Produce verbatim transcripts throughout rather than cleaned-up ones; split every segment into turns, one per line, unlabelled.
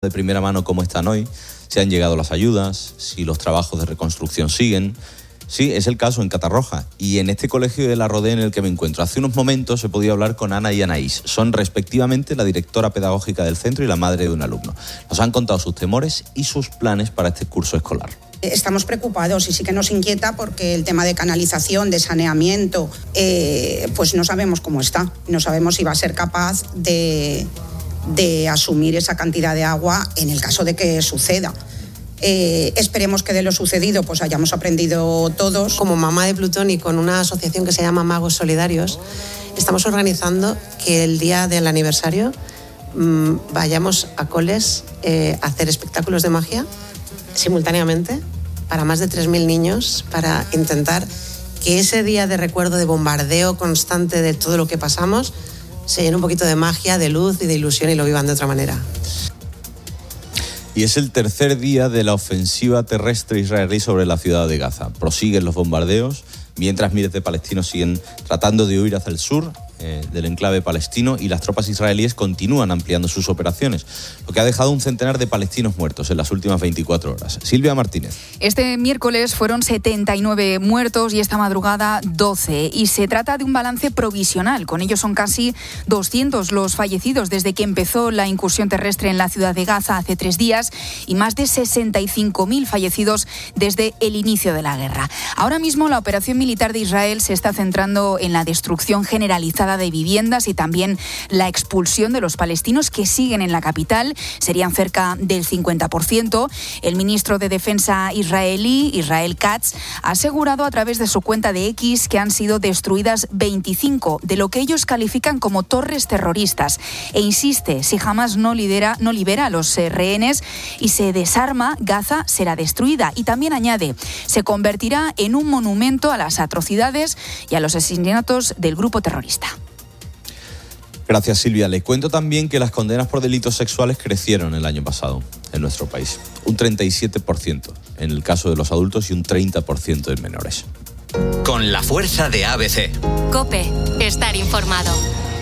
de primera mano cómo están hoy, si han llegado las ayudas, si los trabajos de reconstrucción siguen. Sí, es el caso en Catarroja y en este colegio de La Rodé en el que me encuentro. Hace unos momentos he podido hablar con Ana y Anaís. Son respectivamente la directora pedagógica del centro y la madre de un alumno. Nos han contado sus temores y sus planes para este curso escolar.
Estamos preocupados y sí que nos inquieta porque el tema de canalización, de saneamiento, eh, pues no sabemos cómo está. No sabemos si va a ser capaz de, de asumir esa cantidad de agua en el caso de que suceda. Eh, esperemos que de lo sucedido pues hayamos aprendido todos.
Como mamá de Plutón y con una asociación que se llama Magos Solidarios, estamos organizando que el día del aniversario mmm, vayamos a coles eh, a hacer espectáculos de magia simultáneamente para más de tres mil niños, para intentar que ese día de recuerdo, de bombardeo constante de todo lo que pasamos, se llene un poquito de magia, de luz y de ilusión y lo vivan de otra manera.
Y es el tercer día de la ofensiva terrestre israelí sobre la ciudad de Gaza. Prosiguen los bombardeos, mientras miles de palestinos siguen tratando de huir hacia el sur eh, del enclave palestino y las tropas israelíes continúan ampliando sus operaciones, lo que ha dejado un centenar de palestinos muertos en las últimas veinticuatro horas. Silvia Martínez.
Este miércoles fueron setenta y nueve muertos y esta madrugada doce. Y se trata de un balance provisional. Con ello son casi doscientos los fallecidos desde que empezó la incursión terrestre en la ciudad de Gaza hace tres días y más de sesenta y cinco mil fallecidos desde el inicio de la guerra. Ahora mismo la operación militar de Israel se está centrando en la destrucción generalizada de viviendas y también la expulsión de los palestinos que siguen en la capital. Serían cerca del cincuenta por ciento. El ministro de Defensa israelí, Israel Katz, ha asegurado a través de su cuenta de X que han sido destruidas veinticinco de lo que ellos califican como torres terroristas. E insiste, si Hamas no, lidera, no libera a los eh, rehenes y se desarma, Gaza será destruida. Y también añade, se convertirá en un monumento a las atrocidades y a los asesinatos del grupo terrorista.
Gracias, Silvia. Le cuento también que las condenas por delitos sexuales crecieron el año pasado en nuestro país. Un treinta y siete por ciento en el caso de los adultos y un treinta por ciento en menores.
Con la fuerza de A B C.
COPE. Estar informado.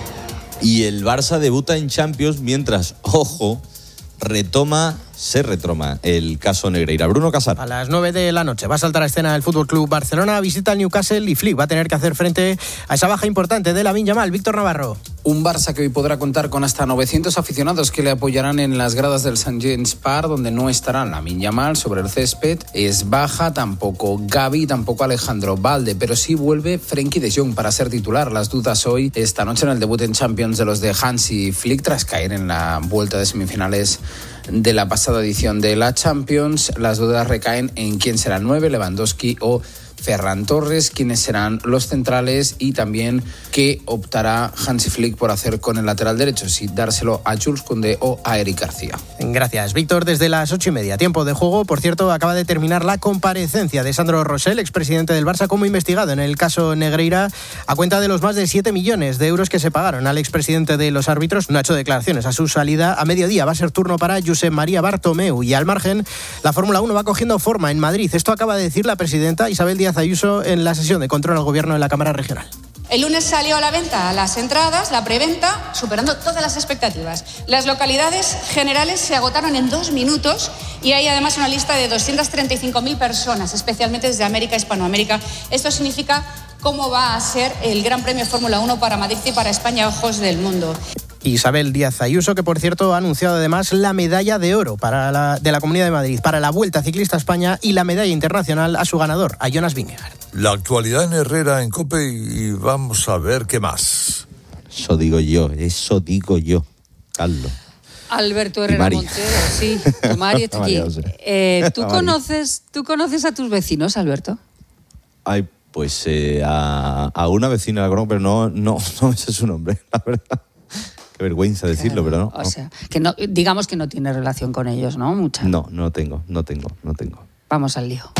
Y el Barça debuta en Champions mientras, ojo, retoma... se retoma el caso Negreira. Bruno Casar.
A las nueve de la noche va a saltar a escena el F C Barcelona, visita al Newcastle y Flick va a tener que hacer frente a esa baja importante de Lamine Yamal. Víctor Navarro.
Un Barça que hoy podrá contar con hasta novecientos aficionados que le apoyarán en las gradas del Saint James Park, donde no estará Lamine Yamal sobre el césped. Es baja tampoco Gavi, tampoco Alejandro Balde, pero sí vuelve Frenkie de Jong para ser titular. Las dudas hoy, esta noche en el debut en Champions de los de Hansi Flick, tras caer en la vuelta de semifinales de la pasada edición de la Champions. Las dudas recaen en quién será el nueve, Lewandowski o Ferran Torres, quiénes serán los centrales y también qué optará Hansi Flick por hacer con el lateral derecho, si dárselo a Jules Koundé o a Eric García.
Gracias, Víctor. Desde las ocho y media, tiempo de juego. Por cierto, acaba de terminar la comparecencia de Sandro Rosell, expresidente del Barça, como investigado en el caso Negreira, a cuenta de los más de siete millones de euros que se pagaron al expresidente de los árbitros. No ha hecho declaraciones a su salida. A mediodía va a ser turno para Josep María Bartomeu. Y al margen, la Fórmula uno va cogiendo forma en Madrid. Esto acaba de decir la presidenta Isabel Díaz Ayuso en la sesión de control al gobierno en la Cámara Regional.
El lunes salió a la venta las entradas, la preventa, superando todas las expectativas. Las localidades generales se agotaron en dos minutos y hay además una lista de doscientas treinta y cinco mil personas, especialmente desde América e Hispanoamérica. Esto significa cómo va a ser el Gran Premio Fórmula uno para Madrid y para España, ojos del mundo.
Isabel Díaz Ayuso, que por cierto ha anunciado además la medalla de oro para la, de la Comunidad de Madrid para la Vuelta Ciclista a España y la medalla internacional a su ganador, a Jonas Vingegaard.
La actualidad en Herrera, en COPE, y vamos a ver qué más.
Eso digo yo, eso digo yo, Carlos.
Alberto Herrera Montero, sí, tu Mari está aquí. Eh, ¿tú, conoces, ¿Tú conoces a tus vecinos, Alberto?
Ay, pues eh, a, a una vecina la conozco, pero no, no, no me sé su nombre, la verdad. Qué vergüenza decirlo,
claro,
pero no.
O sea, que no, digamos que no tiene relación con ellos, ¿no? Mucha.
No, no tengo, no tengo, no tengo.
Vamos al lío.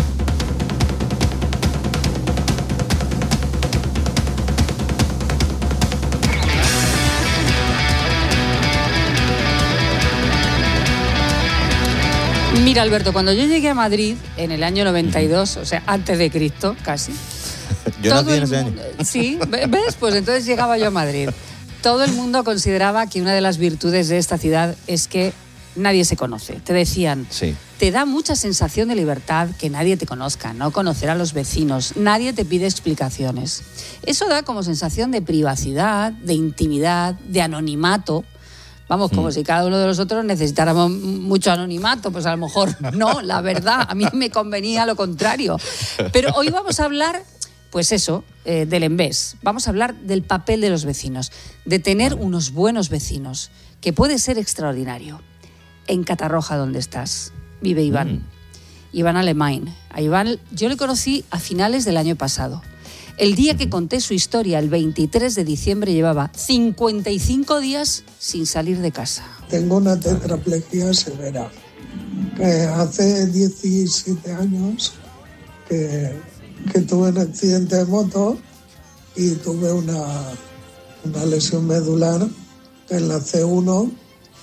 Mira, Alberto, cuando yo llegué a Madrid en el año noventa y dos, o sea, antes de Cristo, casi.
Yo nací en ese año.
Sí, ¿ves? Pues entonces llegaba yo a Madrid. Todo el mundo consideraba que una de las virtudes de esta ciudad es que nadie se conoce. Te decían,
sí.
te da mucha sensación de libertad que nadie te conozca, no conocer a los vecinos, nadie te pide explicaciones. Eso da como sensación de privacidad, de intimidad, de anonimato. Vamos, como mm. si cada uno de nosotros necesitáramos mucho anonimato, pues a lo mejor no, la verdad, a mí me convenía lo contrario. Pero hoy vamos a hablar, pues eso, eh, del envés. Vamos a hablar del papel de los vecinos, de tener vale. unos buenos vecinos, que puede ser extraordinario. En Catarroja, donde estás, vive Iván. Mm. Iván Alemán. A Iván yo le conocí a finales del año pasado. El día que conté su historia, el veintitrés de diciembre, llevaba cincuenta y cinco días sin salir de casa.
Tengo una tetraplegia severa. Que hace diecisiete años que, que tuve un accidente de moto y tuve una, una lesión medular en la C uno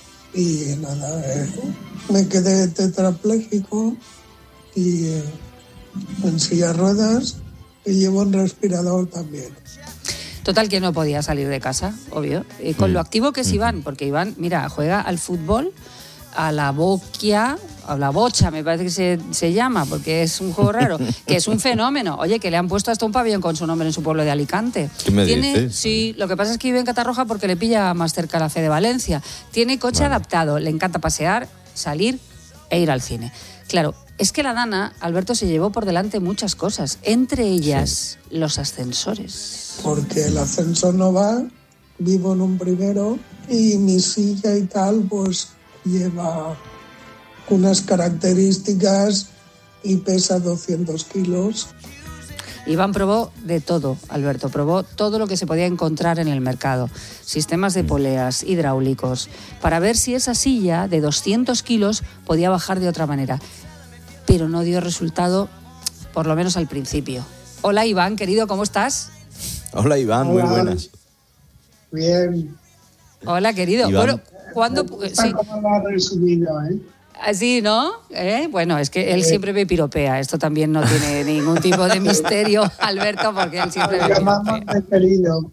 y nada, eh, me quedé tetrapléjico y eh, en silla de ruedas. Y llevo un respirador también.
Total que no podía salir de casa, obvio. Y con lo activo que es Iván, porque Iván, mira, juega al fútbol, a la boquia, a la bocha, me parece que se, se llama, porque es un juego raro, que es un fenómeno. Oye, que le han puesto hasta un pabellón con su nombre en su pueblo de Alicante.
¿Qué me
Tiene,
dices?
Sí, lo que pasa es que vive en Catarroja porque le pilla más cerca la C de Valencia. Tiene coche vale. adaptado, le encanta pasear, salir e ir al cine. Claro, es que la Dana, Alberto, se llevó por delante muchas cosas, entre ellas sí. los ascensores.
Porque el ascensor no va, vivo en un primero y mi silla y tal, pues lleva unas características y pesa doscientos kilos.
Iván probó de todo, Alberto, probó todo lo que se podía encontrar en el mercado. Sistemas de poleas, hidráulicos, para ver si esa silla de doscientos kilos podía bajar de otra manera. Pero no dio resultado, por lo menos al principio. Hola Iván, querido, ¿cómo estás?
Hola Iván, Hola. Muy buenas.
Bien.
Hola querido.
Iván.
Bueno, ¿cuándo? Sí.
¿Cómo lo has resumido, eh?
Así, ¿no? ¿Eh? Bueno, es que él siempre me piropea. Esto también no tiene ningún tipo de misterio, Alberto, porque él siempre me
piropea. Querido.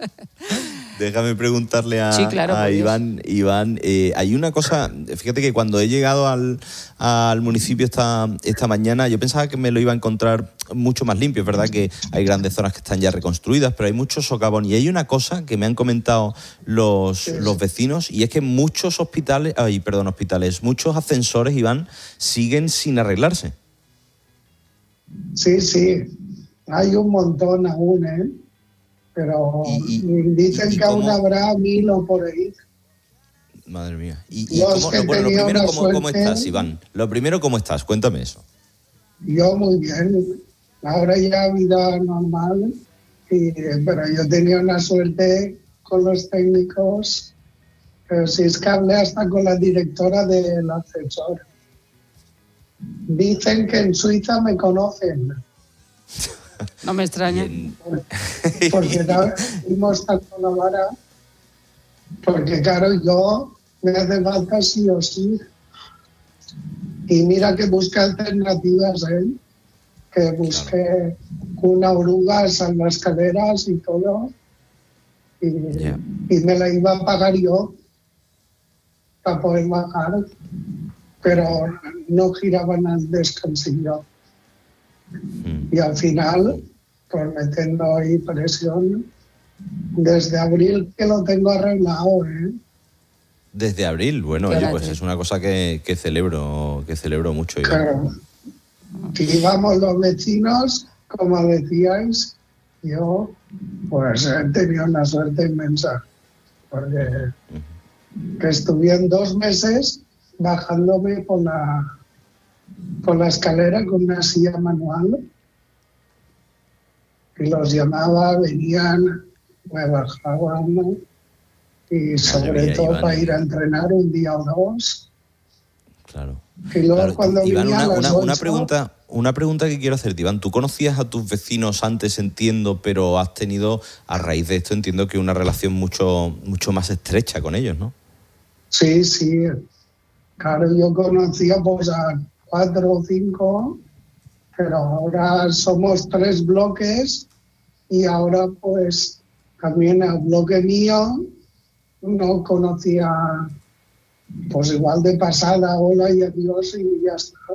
Déjame preguntarle a,
sí, claro,
a Iván. Iván, eh, hay una cosa, fíjate que cuando he llegado al, al municipio esta, esta mañana, yo pensaba que me lo iba a encontrar mucho más limpio. Es verdad que hay grandes zonas que están ya reconstruidas, pero hay mucho socavón. Y hay una cosa que me han comentado los, sí. los vecinos, y es que muchos hospitales, ay, perdón, hospitales, muchos ascensores, Iván, siguen sin arreglarse.
Sí, sí, hay un montón aún, ¿eh? Pero y, y, dicen y, y que aún habrá mil o por ahí.
Madre mía. Y, y cómo, lo, bueno, lo primero, ¿cómo, ¿cómo estás, Iván? Lo primero, ¿cómo estás? Cuéntame eso.
Yo muy bien. Ahora ya vida normal. Y, pero yo tenía una suerte con los técnicos. Pero si es que hablé hasta con la directora del ascensor. Dicen que en Suiza me conocen.
No me extraña.
Porque fuimos tanto la vara, porque claro, yo me hace falta sí o sí. Y mira que busqué alternativas, ¿eh? Que busqué una oruga en las escaleras y todo. Y, yeah. y me la iba a pagar yo para poder bajar. Pero no giraban al descansillo. Y al final, pues metiendo ahí presión, desde abril que lo tengo arreglado, ¿eh?
Desde abril, bueno, oye, pues es una cosa que, que celebro, que celebro mucho. Iván.
Claro. Y vamos los vecinos, como decíais, yo pues he tenido una suerte inmensa, porque uh-huh. que estuve en dos meses bajándome por la por la escalera con una silla manual y los llamaba, venían, me bajaban, ¿no? Y sobre mía, todo Iván, para ir a entrenar un día o dos.
Claro.
Y luego
claro.
cuando
Iván,
venía
una,
a las
una, una
ocho,
pregunta, una pregunta que quiero hacerte, Iván. ¿Tú conocías a tus vecinos antes, entiendo, pero has tenido, a raíz de esto, entiendo que una relación mucho, mucho más estrecha con ellos, ¿no?
Sí, sí. Claro, yo conocía pues a cuatro o cinco, pero ahora somos tres bloques y ahora pues también el bloque mío no conocía pues igual de pasada, hola y adiós y ya está.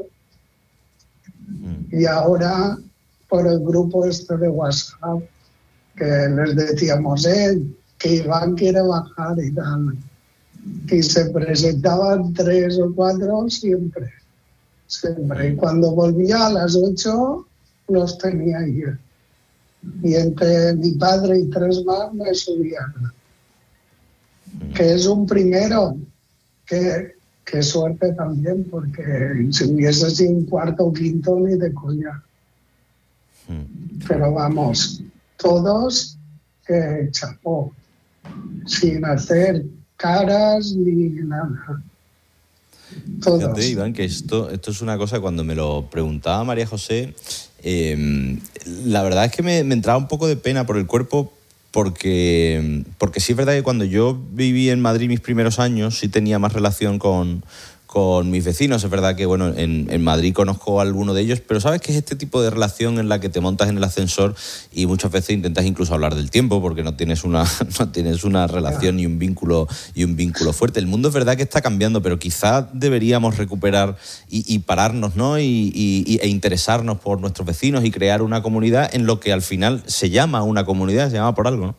Y ahora, por el grupo este de WhatsApp, que les decíamos, eh, que Iván quiere bajar y tal. Y se presentaban tres o cuatro siempre. Siempre. Y cuando volvía a las ocho, los tenía yo. Y entre mi padre y tres más me subían. Que es un primero. Que, que suerte también, porque si hubiese sido un cuarto o quinto, ni de coña. Pero vamos, todos que chapó, sin hacer caras ni nada. Todos.
Fíjate, Iván, que esto, esto es una cosa, cuando me lo preguntaba María José, eh, la verdad es que me, me entraba un poco de pena por el cuerpo, porque, porque sí es verdad que cuando yo viví en Madrid mis primeros años sí tenía más relación con, con mis vecinos. Es verdad que bueno, en, en Madrid conozco a alguno de ellos, pero sabes que es este tipo de relación en la que te montas en el ascensor y muchas veces intentas incluso hablar del tiempo porque no tienes una, no tienes una relación y un vínculo y un vínculo fuerte. El mundo es verdad que está cambiando, pero quizás deberíamos recuperar y, y pararnos, ¿no? Y, y, e interesarnos por nuestros vecinos y crear una comunidad en lo que al final se llama una comunidad, se llama por algo, ¿no?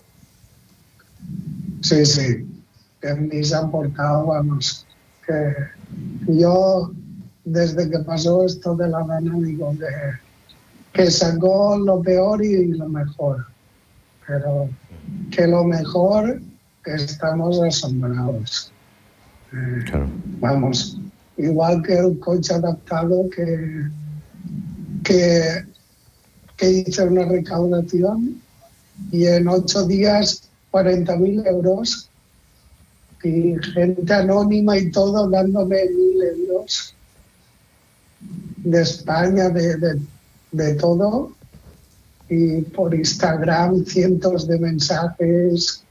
Sí, sí, que ni se han portado, vamos, que yo, desde que pasó esto de la Dana, digo que, que sacó lo peor y lo mejor, pero que lo mejor, que estamos asombrados. Eh, claro. Vamos, igual que el coche adaptado que, que, que hice una recaudación y en ocho días cuarenta mil euros y gente anónima y todo dándome mil euros de España, de, de, de todo, y por Instagram cientos de mensajes,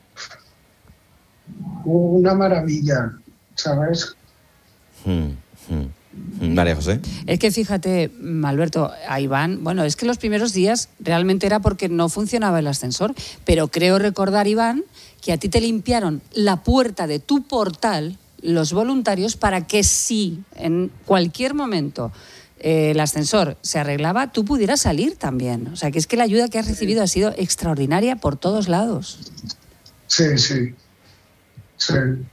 una maravilla, ¿sabes?
Hmm, hmm. María José.
Es que fíjate, Alberto, a Iván, bueno, es que los primeros días realmente era porque no funcionaba el ascensor, pero creo recordar, Iván, que a ti te limpiaron la puerta de tu portal los voluntarios para que si en cualquier momento eh, el ascensor se arreglaba, tú pudieras salir también. O sea, que es que la ayuda que has recibido ha sido extraordinaria por todos lados.
Sí, sí. Sí.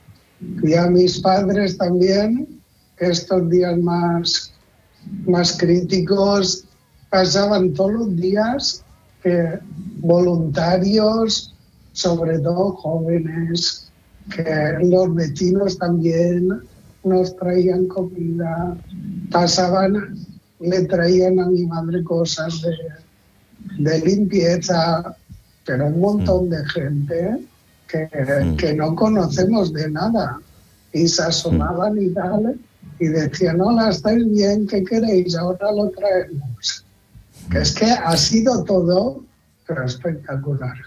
Y a mis padres también, estos días más, más críticos, pasaban todos los días que voluntarios, sobre todo jóvenes, que los vecinos también nos traían comida, pasaban, le traían a mi madre cosas de, de limpieza, pero un montón de gente que, que no conocemos de nada y se asomaban y tal y decían, hola, ¿estáis bien? ¿Qué queréis? Ahora lo traemos. Que es que ha sido todo, pero espectacular.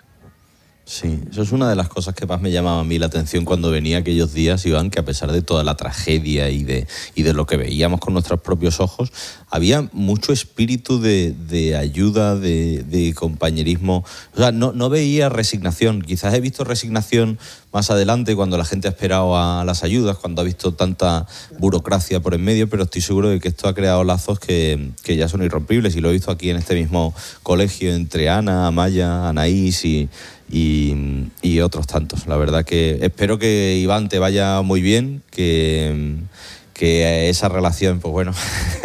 Sí, eso es una de las cosas que más me llamaba a mí la atención cuando venía aquellos días, Iván, que a pesar de toda la tragedia y de, y de lo que veíamos con nuestros propios ojos, había mucho espíritu de, de ayuda, de, de compañerismo. O sea, no, no veía resignación. Quizás he visto resignación más adelante cuando la gente ha esperado a las ayudas, cuando ha visto tanta burocracia por en medio, pero estoy seguro de que esto ha creado lazos que, que ya son irrompibles, y lo he visto aquí en este mismo colegio entre Ana, Amaya, Anaís y... Y, y otros tantos. La verdad que espero que, Iván, te vaya muy bien, que, que esa relación, pues bueno,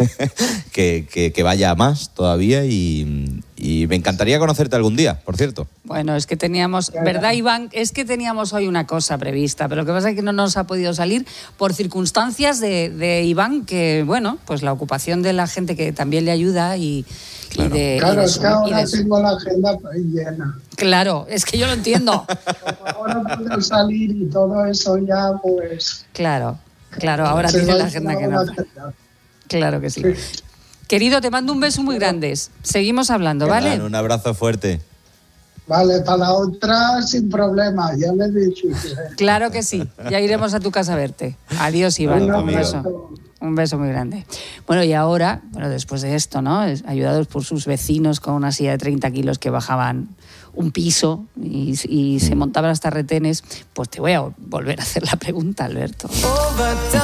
que, que, que vaya a más todavía, y, y me encantaría conocerte algún día, por cierto.
Bueno, es que teníamos, ¿verdad, Iván? Es que teníamos hoy una cosa prevista, pero lo que pasa es que no nos ha podido salir por circunstancias de, de Iván, que, bueno, pues la ocupación de la gente que también le ayuda y...
Claro,
y de,
claro
y de
es
su,
que ahora
de su...
tengo la agenda llena.
Claro, es que yo lo entiendo.
Ahora puedo salir y todo eso ya, pues...
Claro, claro, ahora tiene la agenda que no. Claro que sí. sí. Querido, te mando un beso muy grande. Seguimos hablando, ¿vale?
Bueno, un abrazo fuerte.
Vale, para la otra sin problema, ya le he dicho.
Claro que sí, ya iremos a tu casa a verte. Adiós, Iván, un beso. Un beso muy grande. Bueno, y ahora, bueno, después de esto, ¿no? Ayudados por sus vecinos con una silla de treinta kilos que bajaban un piso y, y se montaban hasta retenes, pues te voy a volver a hacer la pregunta, Alberto.
Oh,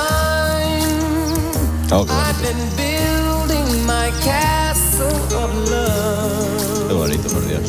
qué bonito, por Dios.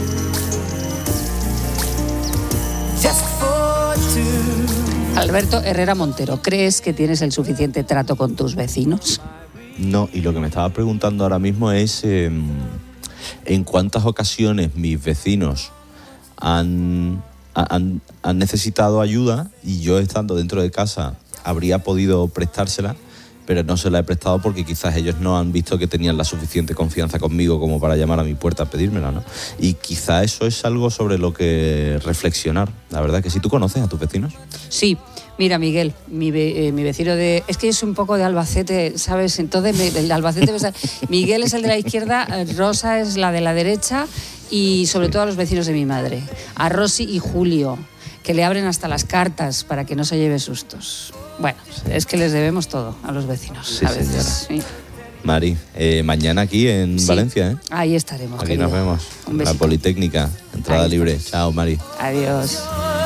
Alberto Herrera Montero, ¿crees que tienes el suficiente trato con tus vecinos?
No, y lo que me estaba preguntando ahora mismo es eh, en cuántas ocasiones mis vecinos han, han, han necesitado ayuda y yo, estando dentro de casa, habría podido prestársela, pero no se la he prestado porque quizás ellos no han visto que tenían la suficiente confianza conmigo como para llamar a mi puerta a pedírmela, ¿no? Y quizá eso es algo sobre lo que reflexionar. La verdad que sí. ¿Tú conoces a tus vecinos?
Sí. Mira, Miguel, mi, eh, mi vecino de... Es que es un poco de Albacete, ¿sabes? Entonces, me, el Albacete... Miguel es el de la izquierda, Rosa es la de la derecha y sobre todo a los vecinos de mi madre, a Rosy y Julio, que le abren hasta las cartas para que no se lleve sustos. Bueno, sí. Es que les debemos todo a los vecinos, sí, a veces. Sí.
Mari, eh, mañana aquí en sí. Valencia, ¿eh?
Ahí estaremos,
Aquí
querido.
nos vemos.
Un besito.
La Politécnica, entrada Ahí libre. Estamos. Chao, Mari.
Adiós.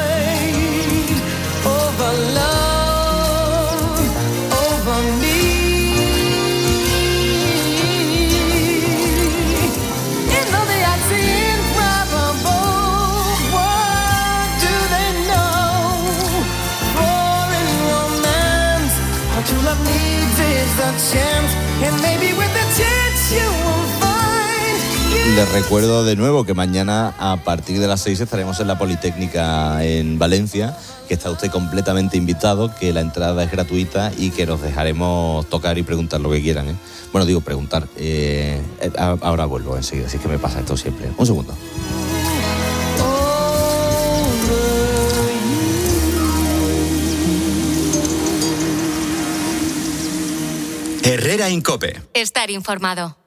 Les recuerdo de nuevo que mañana a partir de las seis estaremos en la Politécnica en Valencia, que está usted completamente invitado, que la entrada es gratuita y que nos dejaremos tocar y preguntar lo que quieran, ¿eh? Bueno, digo preguntar, eh, ahora vuelvo enseguida, así que me pasa esto siempre. Un segundo.
Herrera en COPE.
Estar informado.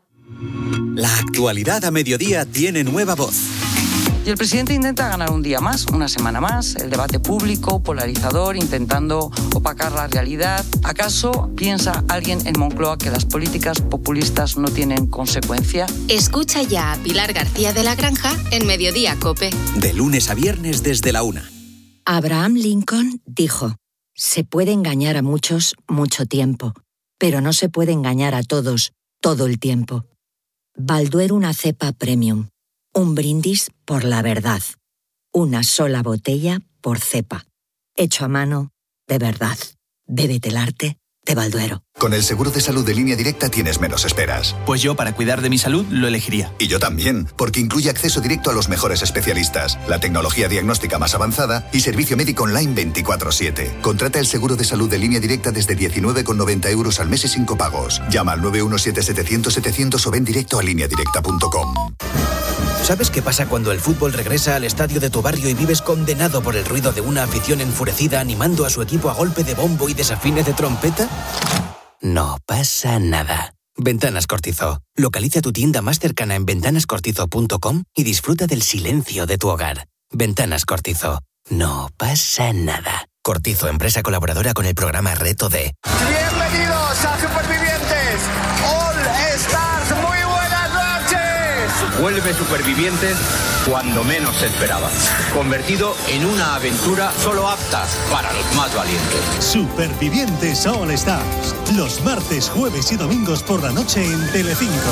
La actualidad a mediodía tiene nueva voz.
Y el presidente intenta ganar un día más, una semana más, el debate público, polarizador, intentando opacar la realidad. ¿Acaso piensa alguien en Moncloa que las políticas populistas no tienen consecuencia?
Escucha ya a Pilar García de la Granja en Mediodía COPE.
De lunes a viernes desde la una.
Abraham Lincoln dijo: se puede engañar a muchos mucho tiempo, pero no se puede engañar a todos todo el tiempo. Balduero una cepa premium. Un brindis por la verdad. Una sola botella por cepa. Hecho a mano, de verdad. Bébete el arte de Balduero.
Con el seguro de salud de Línea Directa tienes menos esperas.
Pues yo, para cuidar de mi salud, lo elegiría.
Y yo también, porque incluye acceso directo a los mejores especialistas, la tecnología diagnóstica más avanzada y servicio médico online veinticuatro siete. Contrata el seguro de salud de Línea Directa desde diecinueve con noventa euros al mes y sin copagos. Llama al nueve uno siete setecientos setecientos o ven directo a línea directa punto com.
¿Sabes qué pasa cuando el fútbol regresa al estadio de tu barrio y vives condenado por el ruido de una afición enfurecida animando a su equipo a golpe de bombo y desafines de trompeta? No pasa nada. Ventanas Cortizo. Localiza tu tienda más cercana en ventanas cortizo punto com y disfruta del silencio de tu hogar. Ventanas Cortizo. No pasa nada. Cortizo, empresa colaboradora con el programa Reto D.
Bienvenidos a Supervivientes All Stars. Muy buenas noches.
Vuelve Supervivientes cuando menos se esperaba. Convertido en una aventura solo apta para los más valientes.
Supervivientes All Stars. Los martes, jueves y domingos por la noche en Telecinco.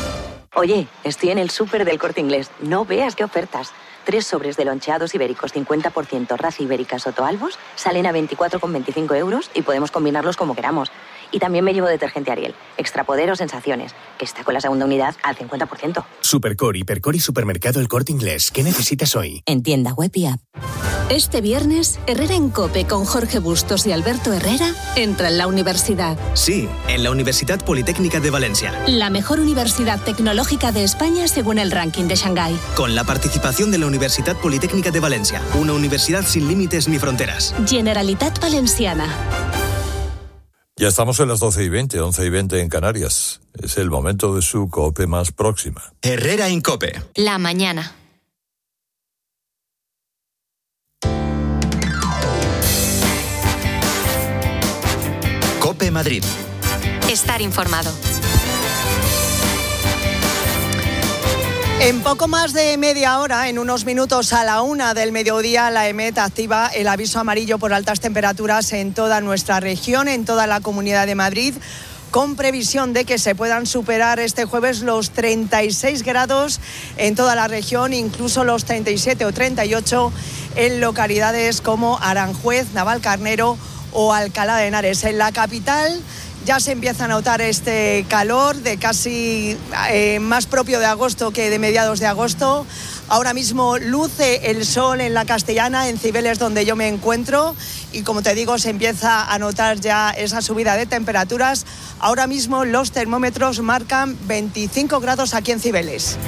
Oye, estoy en el súper del Corte Inglés. No veas qué ofertas. Tres sobres de loncheados ibéricos cincuenta por ciento raza ibérica Soto Albos salen a veinticuatro con veinticinco euros y podemos combinarlos como queramos. Y también me llevo detergente Ariel, Extra Poder o Sensaciones, que está con la segunda unidad al cincuenta por ciento.
Supercor, Hipercor y Supermercado El Corte Inglés. ¿Qué necesitas hoy?
En tienda web y app.
Este viernes, Herrera en COPE con Jorge Bustos y Alberto Herrera entra en la universidad.
Sí, en la Universidad Politécnica de Valencia.
La mejor universidad tecnológica de España según el ranking de Shanghái.
Con la participación de la Universidad Politécnica de Valencia. Una universidad sin límites ni fronteras.
Generalitat Valenciana.
Ya estamos en las doce y veinte, once y veinte en Canarias. Es el momento de su COPE más próxima.
Herrera en COPE.
La mañana.
COPE Madrid.
Estar informado.
En poco más de media hora, en unos minutos a la una del mediodía, la EMET activa el aviso amarillo por altas temperaturas en toda nuestra región, en toda la Comunidad de Madrid, con previsión de que se puedan superar este jueves los treinta y seis grados en toda la región, incluso los treinta y siete o treinta y ocho en localidades como Aranjuez, Navalcarnero o Alcalá de Henares. En la capital ya se empieza a notar este calor de casi eh, más propio de agosto que de mediados de agosto. Ahora mismo luce el sol en la Castellana, en Cibeles, donde yo me encuentro, y como te digo, se empieza a notar ya esa subida de temperaturas. Ahora mismo los termómetros marcan veinticinco grados aquí en Cibeles.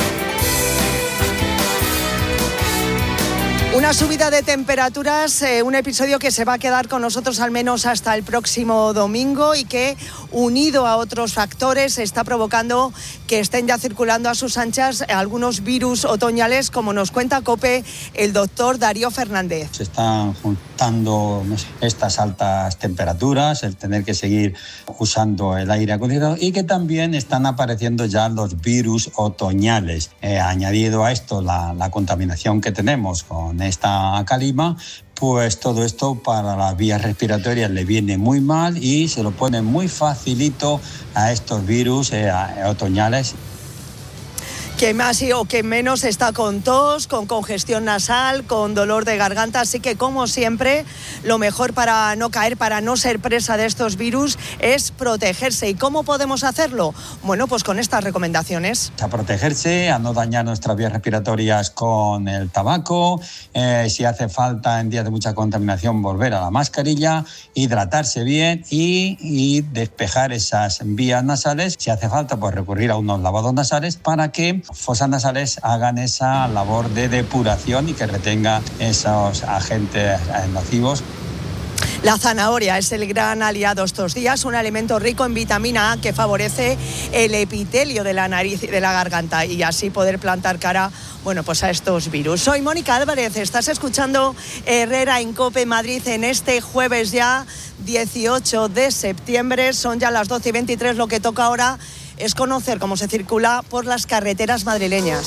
Una subida de temperaturas, eh, un episodio que se va a quedar con nosotros al menos hasta el próximo domingo y que, unido a otros factores, está provocando que estén ya circulando a sus anchas algunos virus otoñales, como nos cuenta COPE el doctor Darío Fernández.
Se están juntando no sé, estas altas temperaturas, el tener que seguir usando el aire acondicionado, y que también están apareciendo ya los virus otoñales. Eh, añadido a esto la, la contaminación que tenemos con esta calima, pues todo esto para las vías respiratorias le viene muy mal y se lo pone muy facilito a estos virus eh, otoñales.
Que más o que menos está con tos, con congestión nasal, con dolor de garganta, así que como siempre lo mejor para no caer, para no ser presa de estos virus, es protegerse. ¿Y cómo podemos hacerlo? Bueno, pues con estas recomendaciones.
A protegerse, a no dañar nuestras vías respiratorias con el tabaco, eh, si hace falta en días de mucha contaminación volver a la mascarilla, hidratarse bien y, y despejar esas vías nasales. Si hace falta, pues recurrir a unos lavados nasales para que fosas nasales hagan esa labor de depuración y que retenga esos agentes nocivos.
La zanahoria es el gran aliado estos días, un alimento rico en vitamina A que favorece el epitelio de la nariz y de la garganta y así poder plantar cara, bueno, pues a estos virus. Soy Mónica Álvarez, estás escuchando Herrera en COPE Madrid en este jueves ya dieciocho de septiembre, son ya las doce y veintitrés, lo que toca ahora es conocer cómo se circula por las carreteras madrileñas.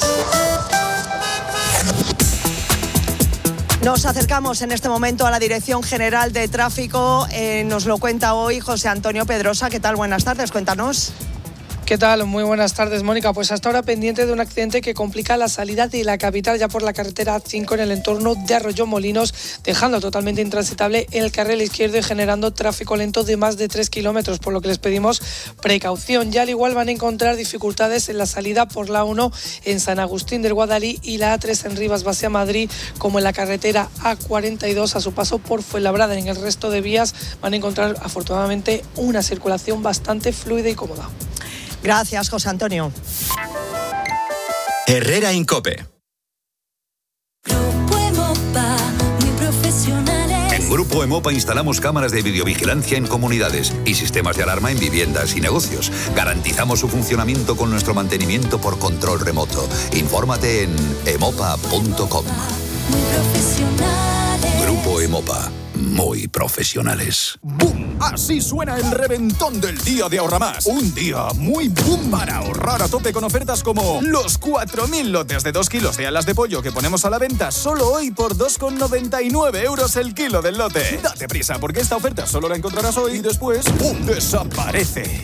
Nos acercamos en este momento a la Dirección General de Tráfico. Eh, nos lo cuenta hoy José Antonio Pedrosa. ¿Qué tal? Buenas tardes, cuéntanos.
¿Qué tal? Muy buenas tardes, Mónica. Pues hasta ahora pendiente de un accidente que complica la salida de la capital ya por la carretera A cinco en el entorno de Arroyomolinos, dejando totalmente intransitable el carril izquierdo y generando tráfico lento de más de tres kilómetros, por lo que les pedimos precaución. Ya al igual van a encontrar dificultades en la salida por la uno en San Agustín del Guadalí y la A tres en Rivas hacia Madrid, como en la carretera A cuarenta y dos a su paso por Fuenlabrada. En el resto de vías van a encontrar afortunadamente una circulación bastante fluida y cómoda.
Gracias, José Antonio.
Herrera en COPE.
Grupo Emopa, muy profesionales.
En Grupo Emopa instalamos cámaras de videovigilancia en comunidades y sistemas de alarma en viviendas y negocios. Garantizamos su funcionamiento con nuestro mantenimiento por control remoto. Infórmate en emopa punto com.
Muy profesionales.
Grupo Emopa. Muy profesionales.
¡Bum! Así suena el reventón del día de Ahorra Más. Un día muy boom para ahorrar a tope con ofertas como los cuatro mil lotes de dos kilos de alas de pollo que ponemos a la venta solo hoy por dos con noventa y nueve euros el kilo del lote. Date prisa porque esta oferta solo la encontrarás hoy y después ¡pum! Desaparece.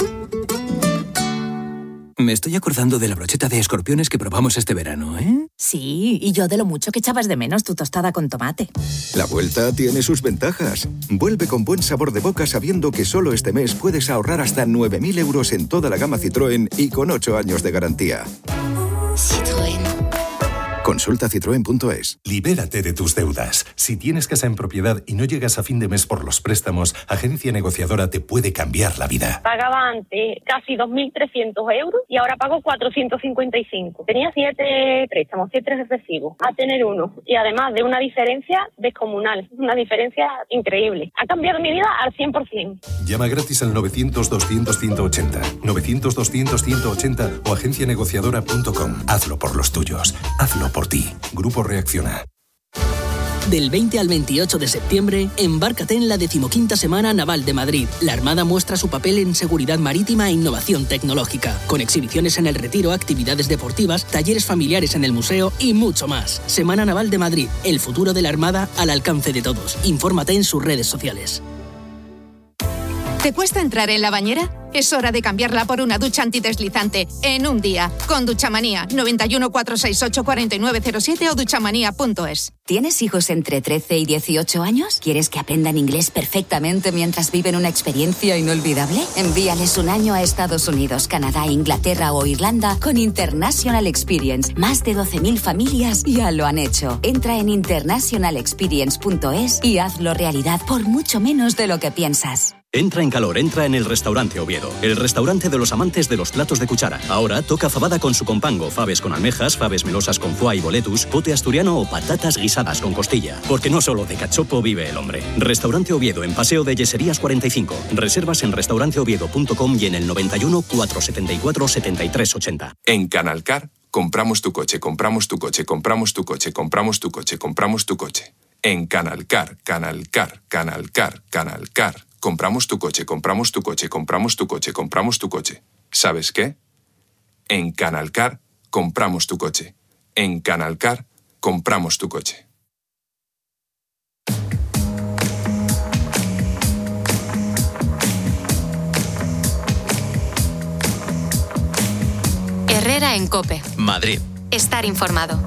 Me estoy acordando de la brocheta de escorpiones que probamos este verano, ¿eh?
Sí, y yo de lo mucho que echabas de menos tu tostada con tomate.
La vuelta tiene sus ventajas. Vuelve con buen sabor de boca sabiendo que solo este mes puedes ahorrar hasta nueve mil euros en toda la gama Citroën y con ocho años de garantía.
Citroën.
Consulta citroen punto es.
Libérate de tus deudas. Si tienes casa en propiedad y no llegas a fin de mes por los préstamos, Agencia Negociadora te puede cambiar la vida.
Pagaba antes casi dos mil trescientos euros y ahora pago cuatrocientos cincuenta y cinco. Tenía siete préstamos, siete recibos, a tener uno. Y además de una diferencia descomunal, una diferencia increíble. Ha cambiado mi vida al cien por ciento.
Llama gratis al novecientos doscientos ciento ochenta, novecientos doscientos ciento ochenta o agencia negociadora punto com. Hazlo por los tuyos. Hazlo por ti. Grupo Reacciona.
Del veinte al veintiocho de septiembre, embárcate en la decimoquinta Semana Naval de Madrid. La Armada muestra su papel en seguridad marítima e innovación tecnológica, con exhibiciones en el Retiro, actividades deportivas, talleres familiares en el museo y mucho más. Semana Naval de Madrid, el futuro de la Armada al alcance de todos. Infórmate en sus redes sociales.
¿Te cuesta entrar en la bañera? Es hora de cambiarla por una ducha antideslizante en un día. Con Duchamanía, noventa y uno, cuatrocientos sesenta y ocho, cuarenta y nueve cero siete o duchamanía punto es.
¿Tienes hijos entre trece y dieciocho años? ¿Quieres que aprendan inglés perfectamente mientras viven una experiencia inolvidable? Envíales un año a Estados Unidos, Canadá, Inglaterra o Irlanda con International Experience. Más de doce mil familias ya lo han hecho. Entra en international experience punto es y hazlo realidad por mucho menos de lo que piensas.
Entra en calor, entra en el Restaurante Oviedo, el restaurante de los amantes de los platos de cuchara. Ahora toca fabada con su compango, faves con almejas, faves melosas con foie y boletus, pote asturiano o patatas guisadas con costilla. Porque no solo de cachopo vive el hombre. Restaurante Oviedo en Paseo de Yeserías cuarenta y cinco. Reservas en restaurante oviedo punto com y en el noventa y uno, cuatrocientos setenta y cuatro, setenta y tres ochenta.
En Canalcar, compramos tu coche, compramos tu coche, compramos tu coche, compramos tu coche, compramos tu coche. En Canalcar, Canalcar, Canalcar, Canalcar. Compramos tu coche, compramos tu coche, compramos tu coche, compramos tu coche. ¿Sabes qué? En Canalcar, compramos tu coche. En Canalcar, compramos tu coche.
Herrera en COPE.
Madrid.
Estar informado.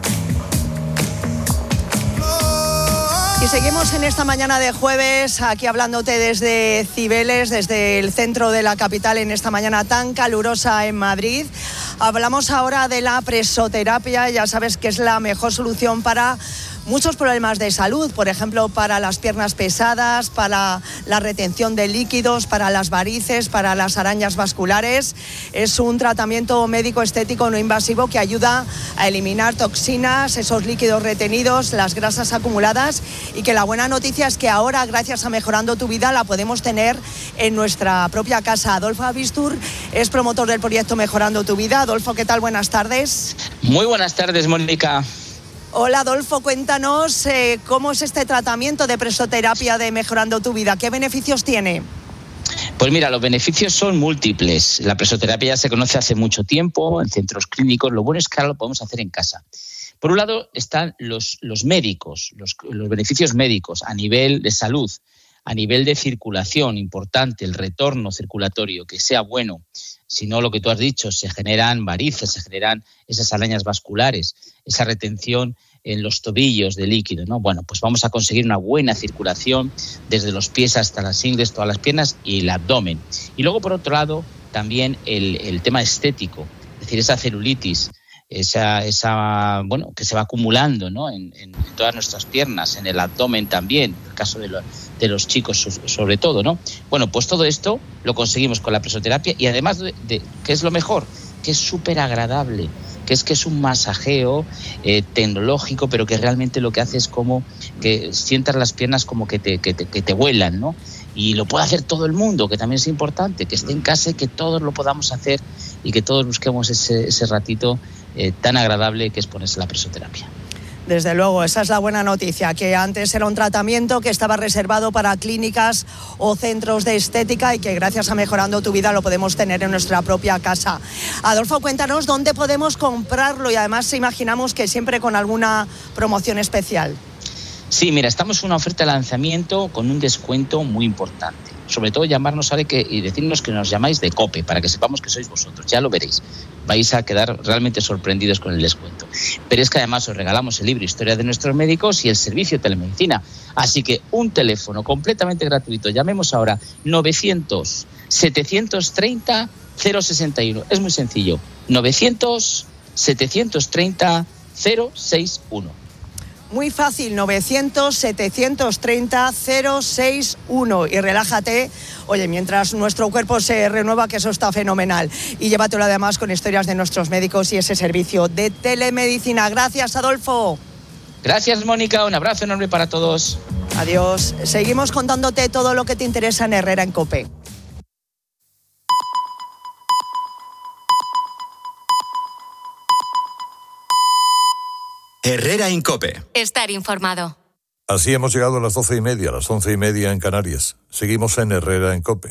Y seguimos en esta mañana de jueves, aquí hablándote desde Cibeles, desde el centro de la capital, en esta mañana tan calurosa en Madrid. Hablamos ahora de la presoterapia, ya sabes que es la mejor solución para muchos problemas de salud, por ejemplo, para las piernas pesadas, para la retención de líquidos, para las varices, para las arañas vasculares. Es un tratamiento médico estético no invasivo que ayuda a eliminar toxinas, esos líquidos retenidos, las grasas acumuladas, y que la buena noticia es que ahora, gracias a Mejorando tu Vida, la podemos tener en nuestra propia casa. Adolfo Avistur es promotor del proyecto Mejorando tu Vida. Adolfo, ¿qué tal? Buenas tardes.
Muy buenas tardes, Mónica.
Hola Adolfo, cuéntanos eh, cómo es este tratamiento de presoterapia de Mejorando tu Vida, ¿qué beneficios tiene?
Pues mira, los beneficios son múltiples. La presoterapia ya se conoce hace mucho tiempo en centros clínicos, lo bueno es que ahora lo podemos hacer en casa. Por un lado están los, los médicos, los, los beneficios médicos a nivel de salud, a nivel de circulación, importante, el retorno circulatorio, que sea bueno. Si no, lo que tú has dicho, se generan varices, se generan esas arañas vasculares, esa retención en los tobillos de líquido, ¿no? Bueno, pues vamos a conseguir una buena circulación desde los pies hasta las ingles, todas las piernas y el abdomen. Y luego, por otro lado, también el, el tema estético, es decir, esa celulitis, esa, esa bueno, que se va acumulando, ¿no? en, en, en todas nuestras piernas, en el abdomen también, en el caso de, lo, de los chicos sobre todo, ¿no? Bueno, pues todo esto lo conseguimos con la presoterapia y además de, de ¿qué es lo mejor? Que es súper agradable, que es que es un masajeo eh, tecnológico, pero que realmente lo que hace es como que sientas las piernas como que te, que te, que te vuelan, ¿no? Y lo puede hacer todo el mundo, que también es importante, que esté en casa y que todos lo podamos hacer y que todos busquemos ese, ese ratito eh, tan agradable que es ponerse la presoterapia.
Desde luego, esa es la buena noticia, que antes era un tratamiento que estaba reservado para clínicas o centros de estética y que gracias a Mejorando tu Vida lo podemos tener en nuestra propia casa. Adolfo, cuéntanos dónde podemos comprarlo y además imaginamos que siempre con alguna promoción especial.
Sí, mira, estamos en una oferta de lanzamiento con un descuento muy importante. Sobre todo llamarnos ahora que, y decirnos que nos llamáis de COPE para que sepamos que sois vosotros, ya lo veréis. Vais a quedar realmente sorprendidos con el descuento. Pero es que además os regalamos el libro Historia de nuestros médicos y el servicio de telemedicina. Así que un teléfono completamente gratuito. Llamemos ahora novecientos, setecientos treinta, cero sesenta y uno. Es muy sencillo. novecientos, setecientos treinta, cero sesenta y uno.
Muy fácil, novecientos, setecientos treinta, cero sesenta y uno. Y relájate, oye, mientras nuestro cuerpo se renueva, que eso está fenomenal. Y llévatelo además con historias de nuestros médicos y ese servicio de telemedicina. Gracias, Adolfo.
Gracias, Mónica. Un abrazo enorme para todos.
Adiós. Seguimos contándote todo lo que te interesa en Herrera en COPE.
Herrera en COPE.
Estar informado.
Así hemos llegado a las doce y media, a las once y media en Canarias. Seguimos en Herrera en COPE.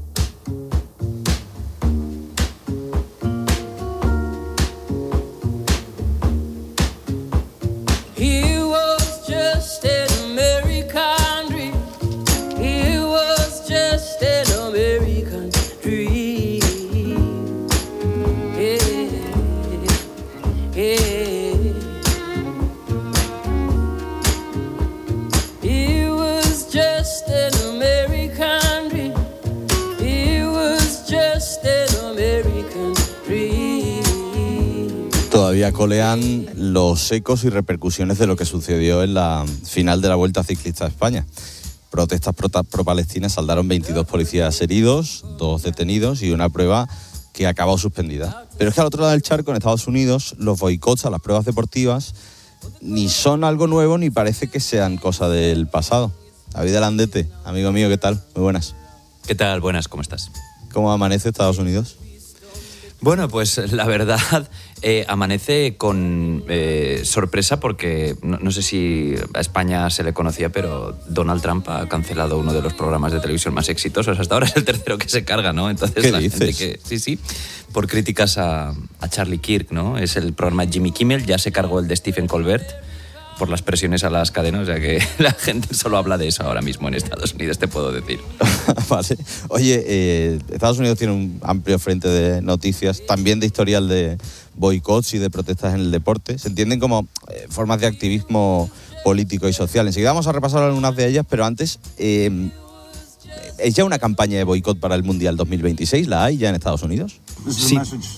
Todavía colean los ecos y repercusiones de lo que sucedió en la final de la Vuelta Ciclista a España. Protestas pro-palestinas saldaron veintidós policías heridos, dos detenidos y una prueba que acabó suspendida. Pero es que al otro lado del charco, en Estados Unidos, los boicots a las pruebas deportivas ni son algo nuevo ni parece que sean cosa del pasado. David Alandete, amigo mío, ¿qué tal? Muy buenas.
¿Qué tal? Buenas, ¿cómo estás?
¿Cómo amanece Estados Unidos?
Bueno, pues la verdad eh, amanece con eh, sorpresa porque no, no sé si a España se le conocía, pero Donald Trump ha cancelado uno de los programas de televisión más exitosos. Hasta ahora es el tercero que se carga, ¿no? Entonces
¿Qué
la
dices?
gente que sí, sí, por críticas a, a Charlie Kirk, ¿no? Es el programa Jimmy Kimmel, ya se cargó el de Stephen Colbert por las presiones a las cadenas, o sea que la gente solo habla de eso ahora mismo en Estados Unidos, te puedo decir.
Vale. Oye, eh, Estados Unidos tiene un amplio frente de noticias, también de historial de boicots y de protestas en el deporte. Se entienden como eh, formas de activismo político y social. Enseguida vamos a repasar algunas de ellas, pero antes, eh, ¿es ya una campaña de boicot para el Mundial dos mil veintiséis? ¿La hay ya en Estados Unidos?
Sí.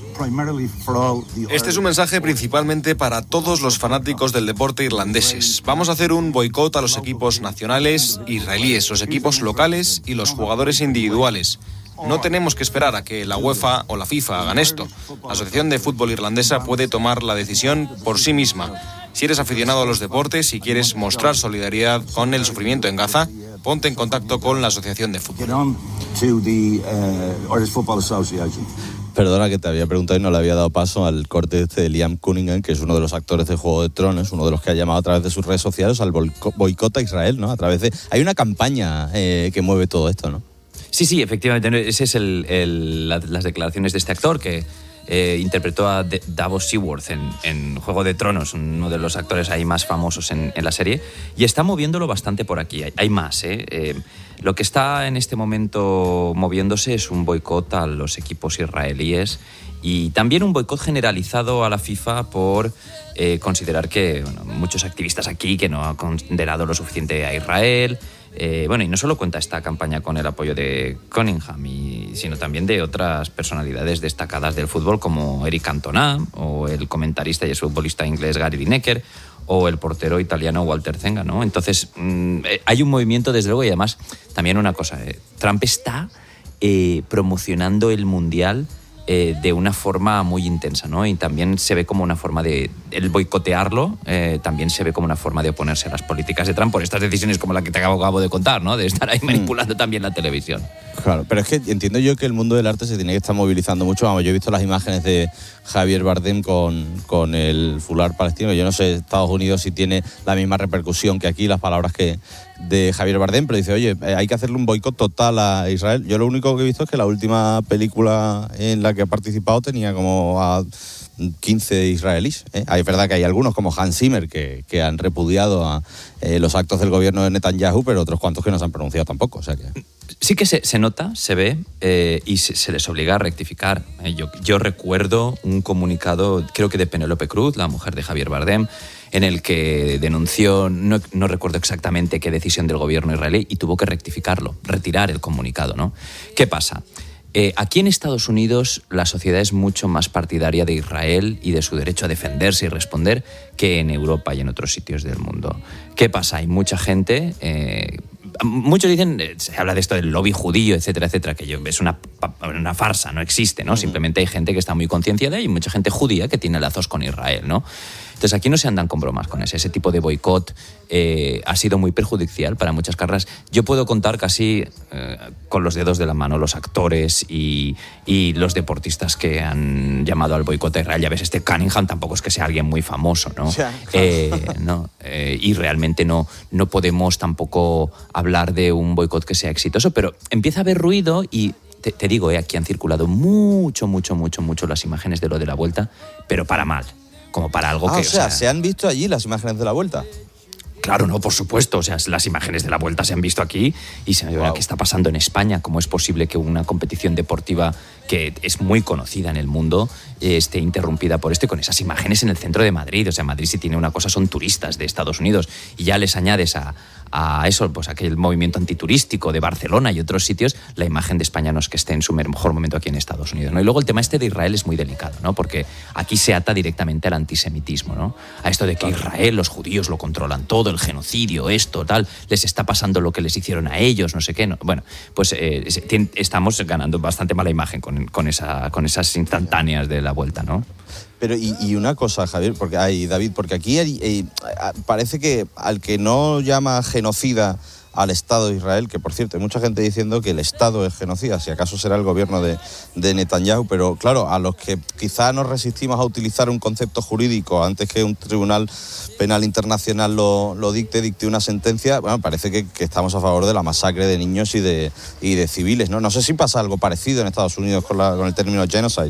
Este es un mensaje principalmente para todos los fanáticos del deporte irlandeses. Vamos a hacer un boicot a los equipos nacionales israelíes, los equipos locales y los jugadores individuales. No tenemos que esperar a que la UEFA o la FIFA hagan esto. La Asociación de Fútbol Irlandesa puede tomar la decisión por sí misma. Si eres aficionado a los deportes y quieres mostrar solidaridad con el sufrimiento en Gaza, ponte en contacto con la Asociación de Fútbol.
Perdona que te había preguntado y no le había dado paso al corte este de Liam Cunningham, que es uno de los actores de Juego de Tronos, uno de los que ha llamado a través de sus redes sociales al boicot a Israel, ¿no? A través de... Hay una campaña eh, que mueve todo esto, ¿no?
Sí, sí, efectivamente. Ese es el, el, la, las declaraciones de este actor que eh, interpretó a Davos Seaworth en, en Juego de Tronos, uno de los actores ahí más famosos en, en la serie, y está moviéndolo bastante por aquí. Hay, hay más, ¿eh? Eh, Lo que está en este momento moviéndose es un boicot a los equipos israelíes y también un boicot generalizado a la FIFA por eh, considerar que bueno, muchos activistas aquí que no han condenado lo suficiente a Israel. Eh, bueno, y no solo cuenta esta campaña con el apoyo de Cunningham, y, sino también de otras personalidades destacadas del fútbol como Eric Cantona o el comentarista y el futbolista inglés Gary Lineker o el portero italiano Walter Zenga, ¿no? Entonces, mmm, hay un movimiento, desde luego, y además, también una cosa, eh, Trump está eh, promocionando el Mundial eh, de una forma muy intensa, ¿no? Y también se ve como una forma de... El boicotearlo eh, también se ve como una forma de oponerse a las políticas de Trump por estas decisiones como la que te acabo de contar, ¿no? De estar ahí manipulando mm. también la televisión.
Claro, pero es que entiendo yo que el mundo del arte se tiene que estar movilizando mucho. Vamos, yo he visto las imágenes de Javier Bardem con, con el fular palestino. Yo no sé Estados Unidos si tiene la misma repercusión que aquí las palabras que de Javier Bardem, pero dice, oye, hay que hacerle un boicot total a Israel. Yo lo único que he visto es que la última película en la que ha participado tenía como a quince israelíes. ¿eh? Es verdad que hay algunos como Hans Zimmer que, que han repudiado a eh, los actos del gobierno de Netanyahu, pero otros cuantos que no se han pronunciado tampoco. O sea que...
Sí que se, se nota, se ve eh, y se, se les obliga a rectificar. Eh, yo, yo recuerdo un comunicado, creo que de Penélope Cruz, la mujer de Javier Bardem, en el que denunció, no, no recuerdo exactamente qué decisión del gobierno israelí, y tuvo que rectificarlo, retirar el comunicado, ¿no? ¿Qué pasa? Eh, aquí en Estados Unidos la sociedad es mucho más partidaria de Israel y de su derecho a defenderse y responder que en Europa y en otros sitios del mundo. ¿Qué pasa? Hay mucha gente... Eh, muchos dicen, se habla de esto del lobby judío, etcétera, etcétera, que yo, es una, una farsa, no existe, ¿no? Uh-huh. Simplemente hay gente que está muy concienciada y mucha gente judía que tiene lazos con Israel, ¿no? Entonces aquí no se andan con bromas con ese, ese tipo de boicot eh, ha sido muy perjudicial para muchas carreras. Yo puedo contar casi eh, con los dedos de la mano los actores y, y los deportistas que han llamado al boicot a Israel. Ya ves, este Cunningham tampoco es que sea alguien muy famoso, ¿no? Sí, claro. eh, no eh, y realmente no, no podemos tampoco hablar de un boicot que sea exitoso, pero empieza a haber ruido y te, te digo, eh, aquí han circulado mucho, mucho, mucho, mucho las imágenes de lo de la Vuelta, pero para mal. Como para algo
ah,
que...
O sea, o sea, ¿se han visto allí las imágenes de la Vuelta?
Claro, no, por supuesto. O sea, las imágenes de la Vuelta se han visto aquí y se ve wow. qué está pasando en España. ¿Cómo es posible que una competición deportiva que es muy conocida en el mundo eh, esté interrumpida por esto y con esas imágenes en el centro de Madrid? O sea, Madrid, si tiene una cosa, son turistas de Estados Unidos y ya les añades a, a eso, pues aquel movimiento antiturístico de Barcelona y otros sitios, la imagen de España no es que esté en su mejor momento aquí en Estados Unidos, ¿no? Y luego el tema este de Israel es muy delicado, ¿no? Porque aquí se ata directamente al antisemitismo, ¿no? A esto de que Israel, los judíos lo controlan todo, el genocidio, esto, tal, les está pasando lo que les hicieron a ellos, no sé qué, ¿no? Bueno, pues eh, estamos ganando bastante mala imagen con, con, esa, con esas instantáneas de la Vuelta, ¿no?
Pero y, y una cosa, Javier, porque ay, David, porque aquí hay, hay, parece que al que no llama genocida al Estado de Israel, que por cierto hay mucha gente diciendo que el Estado es genocida, si acaso será el gobierno de, de Netanyahu, pero claro, a los que quizá nos resistimos a utilizar un concepto jurídico antes que un tribunal penal internacional lo, lo dicte, dicte una sentencia, bueno, parece que, que estamos a favor de la masacre de niños y de, y de civiles, ¿no? No sé si pasa algo parecido en Estados Unidos con, la, con el término genocide.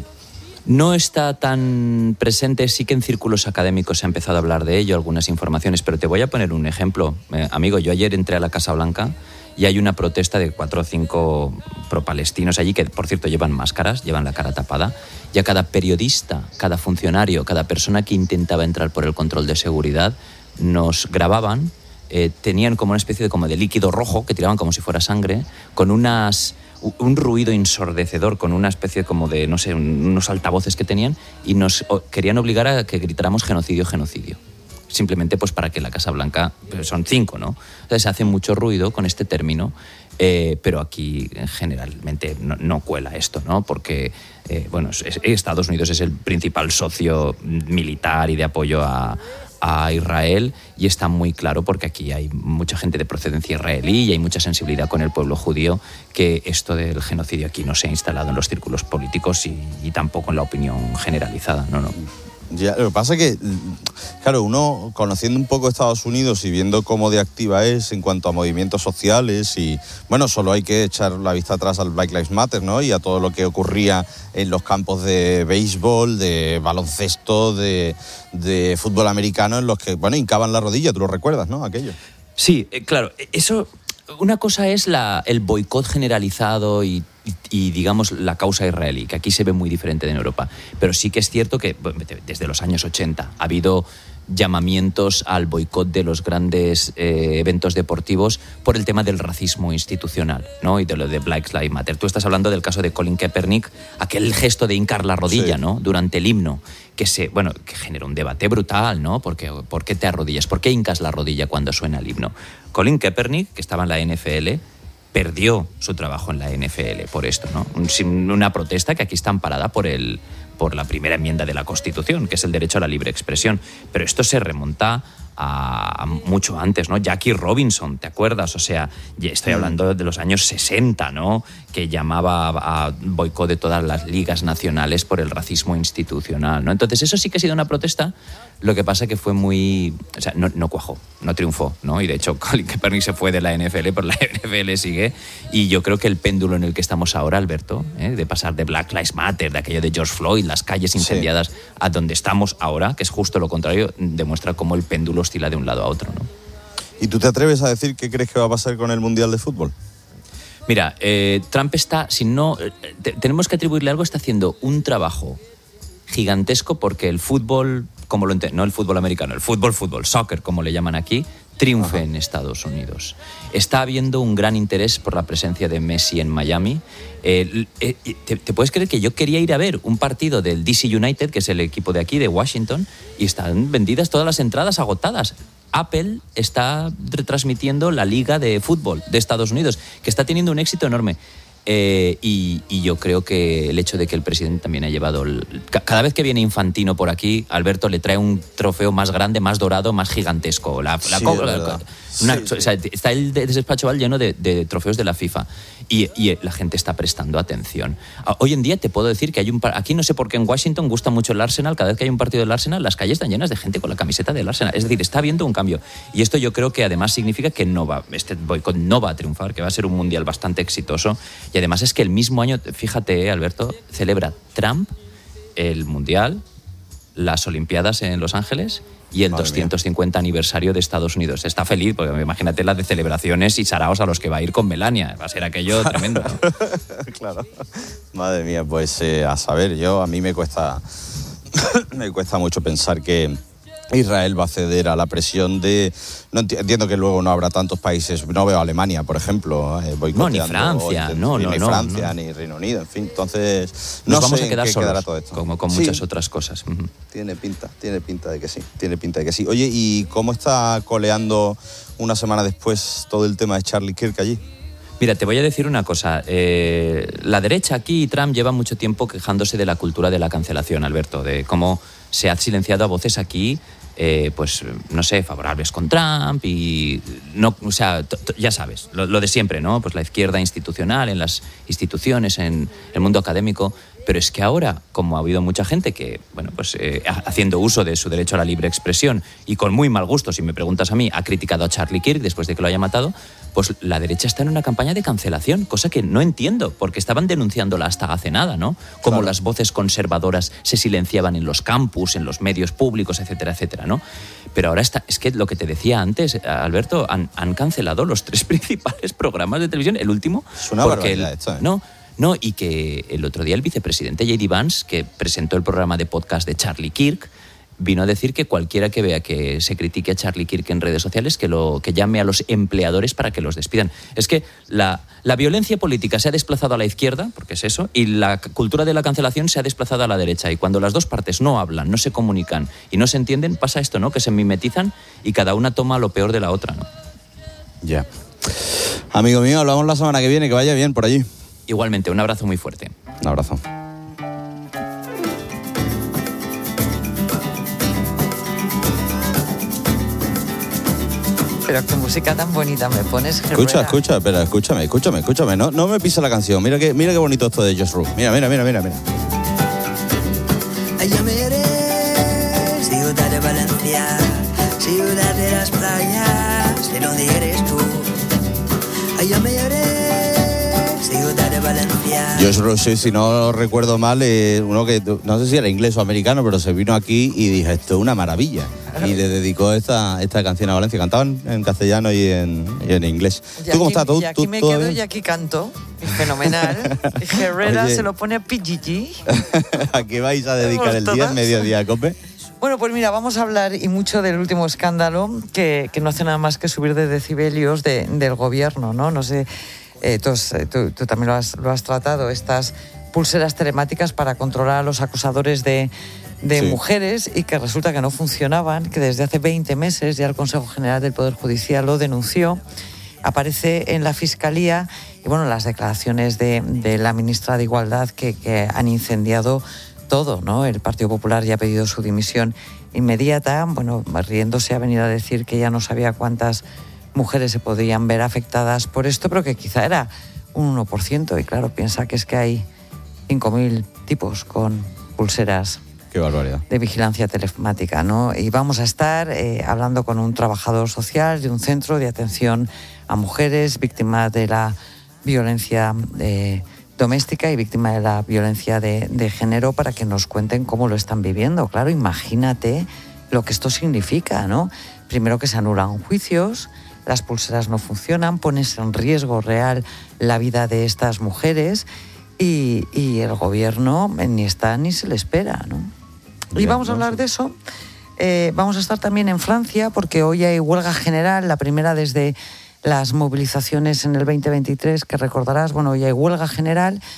No está tan presente, sí que en círculos académicos se ha empezado a hablar de ello, algunas informaciones, pero te voy a poner un ejemplo. Eh, amigo, yo ayer entré a la Casa Blanca y hay una protesta de cuatro o cinco pro-palestinos allí, que por cierto llevan máscaras, llevan la cara tapada, y a cada periodista, cada funcionario, cada persona que intentaba entrar por el control de seguridad, nos grababan, eh, tenían como una especie de, como de líquido rojo que tiraban como si fuera sangre, con unas... un ruido ensordecedor con una especie como de, no sé, unos altavoces que tenían y nos querían obligar a que gritáramos genocidio, genocidio. Simplemente pues para que la Casa Blanca, son cinco, ¿no? Entonces se hace mucho ruido con este término, eh, pero aquí generalmente no, no cuela esto, ¿no? Porque, eh, bueno, es, Estados Unidos es el principal socio militar y de apoyo a... a Israel y está muy claro porque aquí hay mucha gente de procedencia israelí y hay mucha sensibilidad con el pueblo judío que esto del genocidio aquí no se ha instalado en los círculos políticos y, y tampoco en la opinión generalizada, no, no.
Ya, lo que pasa es que, claro, uno conociendo un poco Estados Unidos y viendo cómo de activa es en cuanto a movimientos sociales y, bueno, solo hay que echar la vista atrás al Black Lives Matter, ¿no? Y a todo lo que ocurría en los campos de béisbol, de baloncesto, de, de fútbol americano, en los que, bueno, hincaban la rodilla, tú lo recuerdas, ¿no? Aquello.
Sí, eh, claro, eso... Una cosa es la, el boicot generalizado y, y, y, digamos, la causa israelí, que aquí se ve muy diferente de en Europa. Pero sí que es cierto que desde los años ochenta ha habido llamamientos al boicot de los grandes eh, eventos deportivos por el tema del racismo institucional, ¿no? Y de lo de Black Lives Matter. Tú estás hablando del caso de Colin Kaepernick, aquel gesto de hincar la rodilla, sí, ¿no? Durante el himno, que se, bueno, que generó un debate brutal, ¿no? Porque, ¿por qué te arrodillas? ¿Por qué hincas la rodilla cuando suena el himno? Colin Kaepernick, que estaba en la N F L, perdió su trabajo en la N F L por esto, ¿no? Una protesta que aquí está amparada por el por la primera enmienda de la Constitución, que es el derecho a la libre expresión. Pero esto se remonta a, a mucho antes, ¿no? Jackie Robinson, ¿te acuerdas? O sea, estoy hablando de los años sesenta, ¿no? Que llamaba a, a boicot de todas las ligas nacionales por el racismo institucional, ¿no? Entonces eso sí que ha sido una protesta, lo que pasa que fue muy... O sea, no, no cuajó, no triunfó, ¿no? Y de hecho Colin Kaepernick se fue de la N F L, pero la N F L sigue. Y yo creo que el péndulo en el que estamos ahora, Alberto, ¿eh? De pasar de Black Lives Matter, de aquello de George Floyd, las calles incendiadas, sí, a donde estamos ahora, que es justo lo contrario, demuestra cómo el péndulo oscila de un lado a otro, ¿no?
¿Y tú te atreves a decir qué crees que va a pasar con el Mundial de Fútbol?
Mira, eh, Trump está, si no, te, tenemos que atribuirle algo, está haciendo un trabajo gigantesco porque el fútbol, como lo entiendo, no el fútbol americano, el fútbol, fútbol, soccer, como le llaman aquí, triunfe Ajá. en Estados Unidos. Está habiendo un gran interés por la presencia de Messi en Miami. Eh, eh, te, ¿Te puedes creer que yo quería ir a ver un partido del D C United, que es el equipo de aquí, de Washington, y están vendidas todas las entradas agotadas? Apple está retransmitiendo la Liga de Fútbol de Estados Unidos, que está teniendo un éxito enorme. Eh, y, y yo creo que el hecho de que el presidente también ha llevado... El, cada vez que viene Infantino por aquí, Alberto le trae un trofeo más grande, más dorado, más gigantesco. La, la,
sí,
la,
una,
sí, o sea, está el despacho lleno de, de trofeos de la FIFA y, y la gente está prestando atención. Hoy en día te puedo decir que hay un... Aquí no sé por qué en Washington gusta mucho el Arsenal. Cada vez que hay un partido del Arsenal, las calles están llenas de gente con la camiseta del Arsenal. Es decir, está habiendo un cambio. Y esto yo creo que además significa que no va, este boicot no va a triunfar, que va a ser un mundial bastante exitoso. Y además es que el mismo año, fíjate, Alberto, celebra Trump el mundial, las Olimpiadas en Los Ángeles y el Madre doscientos cincuenta mía. Aniversario de Estados Unidos. Está feliz, porque imagínate las de celebraciones y saraos a los que va a ir con Melania. Va a ser aquello tremendo, ¿no?
Claro. Madre mía, pues eh, a saber, yo a mí me cuesta me cuesta mucho pensar que Israel va a ceder a la presión de... No enti- entiendo que luego no habrá tantos países, no veo a Alemania, por ejemplo, eh, boicoteando.
No, ni Francia,
o,
no,
ni,
no,
ni
no,
Francia,
no.
ni Reino Unido, en fin, entonces...
Nos
no
vamos
sé
a quedar
en qué
solos,
quedará todo esto.
como con
Sí.
muchas otras cosas. Uh-huh.
Tiene pinta, tiene pinta de que sí, tiene pinta de que sí. Oye, ¿y cómo está coleando una semana después todo el tema de Charlie Kirk allí?
Mira, te voy a decir una cosa. Eh, la derecha aquí y Trump lleva mucho tiempo quejándose de la cultura de la cancelación, Alberto, de cómo se ha silenciado a voces aquí, eh, pues, no sé, favorables con Trump y, no, o sea, t- t- ya sabes, lo, lo de siempre, ¿no? Pues la izquierda institucional, en las instituciones, en el mundo académico. Pero es que ahora, como ha habido mucha gente que, bueno, pues eh, haciendo uso de su derecho a la libre expresión y con muy mal gusto, si me preguntas a mí, ha criticado a Charlie Kirk después de que lo haya matado, pues la derecha está en una campaña de cancelación, cosa que no entiendo, porque estaban denunciándola hasta hace nada, ¿no? Como claro. Las voces conservadoras se silenciaban en los campus, en los medios públicos, etcétera, etcétera, ¿no? Pero ahora está, es que lo que te decía antes, Alberto, han, han cancelado los tres principales programas de televisión, el último...
Es una barbaridad
el,
esto, ¿eh?
No, No, y que el otro día el vicepresidente J D Vance, que presentó el programa de podcast de Charlie Kirk, vino a decir que cualquiera que vea que se critique a Charlie Kirk en redes sociales, que, lo, que llame a los empleadores para que los despidan. Es que la, la violencia política se ha desplazado a la izquierda, porque es eso, y la cultura de la cancelación se ha desplazado a la derecha. Y cuando las dos partes no hablan, no se comunican y no se entienden, pasa esto, ¿no? Que se mimetizan y cada una toma lo peor de la otra, ¿no?
Ya. Amigo mío, hablamos la semana que viene, que vaya bien por allí.
Igualmente, un abrazo muy fuerte.
Un abrazo.
Pero qué música tan bonita me pones, Herrera.
Escucha, escucha, espera, escúchame, escúchame, escúchame. No, no me pisa la canción. Mira qué, mira qué bonito esto de Just Room. Mira, mira, mira, mira, mira.
Llamaré ciudad de Valencia, ciudad de las playas, de donde eres tú. Llamaré ciudad de Valencia.
Josh Roche, si no recuerdo mal, eh, uno que no sé si era inglés o americano, pero se vino aquí y dijo, esto es una maravilla. Y le dedicó esta, esta canción a Valencia. Cantaban en castellano y en, y en inglés.
Y
¿Tú cómo
aquí,
estás? ¿Tú,
y aquí
tú,
me
todo
quedo
bien?
y aquí canto. Es fenomenal. Y Herrera
Oye.
se lo pone a P G G.
¿A qué vais a dedicar el día,
todas.
el mediodía, Cope?
Bueno, pues mira, vamos a hablar y mucho del último escándalo que, que no hace nada más que subir de decibelios de, del gobierno, ¿no? No sé, eh, tú, tú, tú también lo has, lo has tratado, estas pulseras telemáticas para controlar a los acosadores de, de
Sí.
mujeres y que resulta que no funcionaban, que desde hace veinte meses ya el Consejo General del Poder Judicial lo denunció, aparece en la Fiscalía y bueno, las declaraciones de, de la ministra de Igualdad que, que han incendiado todo, ¿no? El Partido Popular ya ha pedido su dimisión inmediata. Bueno, riéndose ha venido a decir que ya no sabía cuántas mujeres se podían ver afectadas por esto, pero que quizá era un uno por ciento. Y claro, piensa que es que hay cinco mil tipos con pulseras
Qué barbaridad.
de vigilancia telemática, ¿no? Y vamos a estar eh, hablando con un trabajador social de un centro de atención a mujeres víctimas de la violencia eh, doméstica y víctima de la violencia de, de género para que nos cuenten cómo lo están viviendo. Claro, imagínate lo que esto significa, ¿no? Primero que se anulan juicios, las pulseras no funcionan, pones en riesgo real la vida de estas mujeres y, y el gobierno ni está ni se le espera, ¿no? Y
Bien,
vamos a
¿no?
hablar de eso. Eh, vamos a estar también en Francia porque hoy hay huelga general, la primera desde las movilizaciones en el veinte veintitrés, que recordarás, bueno, hoy hay huelga general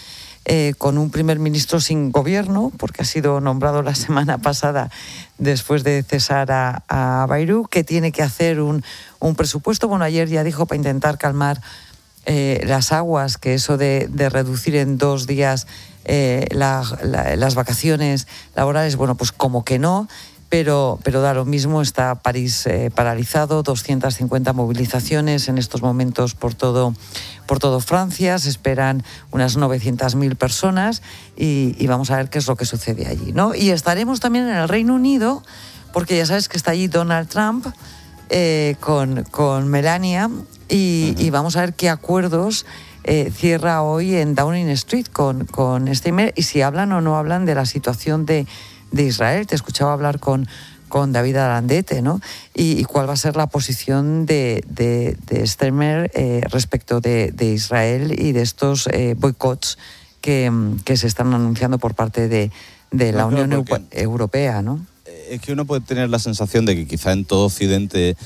eh, con un primer ministro sin gobierno, porque ha sido nombrado la semana pasada después de cesar a, a Bayrou, que tiene que hacer un, un presupuesto. Bueno, ayer ya dijo para intentar calmar eh, las aguas, que eso de, de reducir en dos días eh, la, la, las vacaciones laborales, bueno, pues como que no. Pero, pero da lo mismo, está París eh, paralizado, doscientas cincuenta movilizaciones en estos momentos por todo, por todo Francia, se esperan unas novecientas mil personas y, y vamos a ver qué es lo que sucede allí, ¿no? Y estaremos también en el Reino Unido, porque ya sabes que está allí Donald Trump eh, con, con Melania y, uh-huh. y vamos a ver qué acuerdos eh, cierra hoy en Downing Street con, con Steinmeier y si hablan o no hablan de la situación de de Israel. Te escuchaba hablar con, con David Arandete, ¿no? Y, y cuál va a ser la posición de, de, de Steinmeier eh, respecto de, de Israel y de estos eh, boicots que, que se están anunciando por parte de, de la no, Unión porque, Europea, ¿no?
Es que uno puede tener la sensación de que quizá en todo Occidente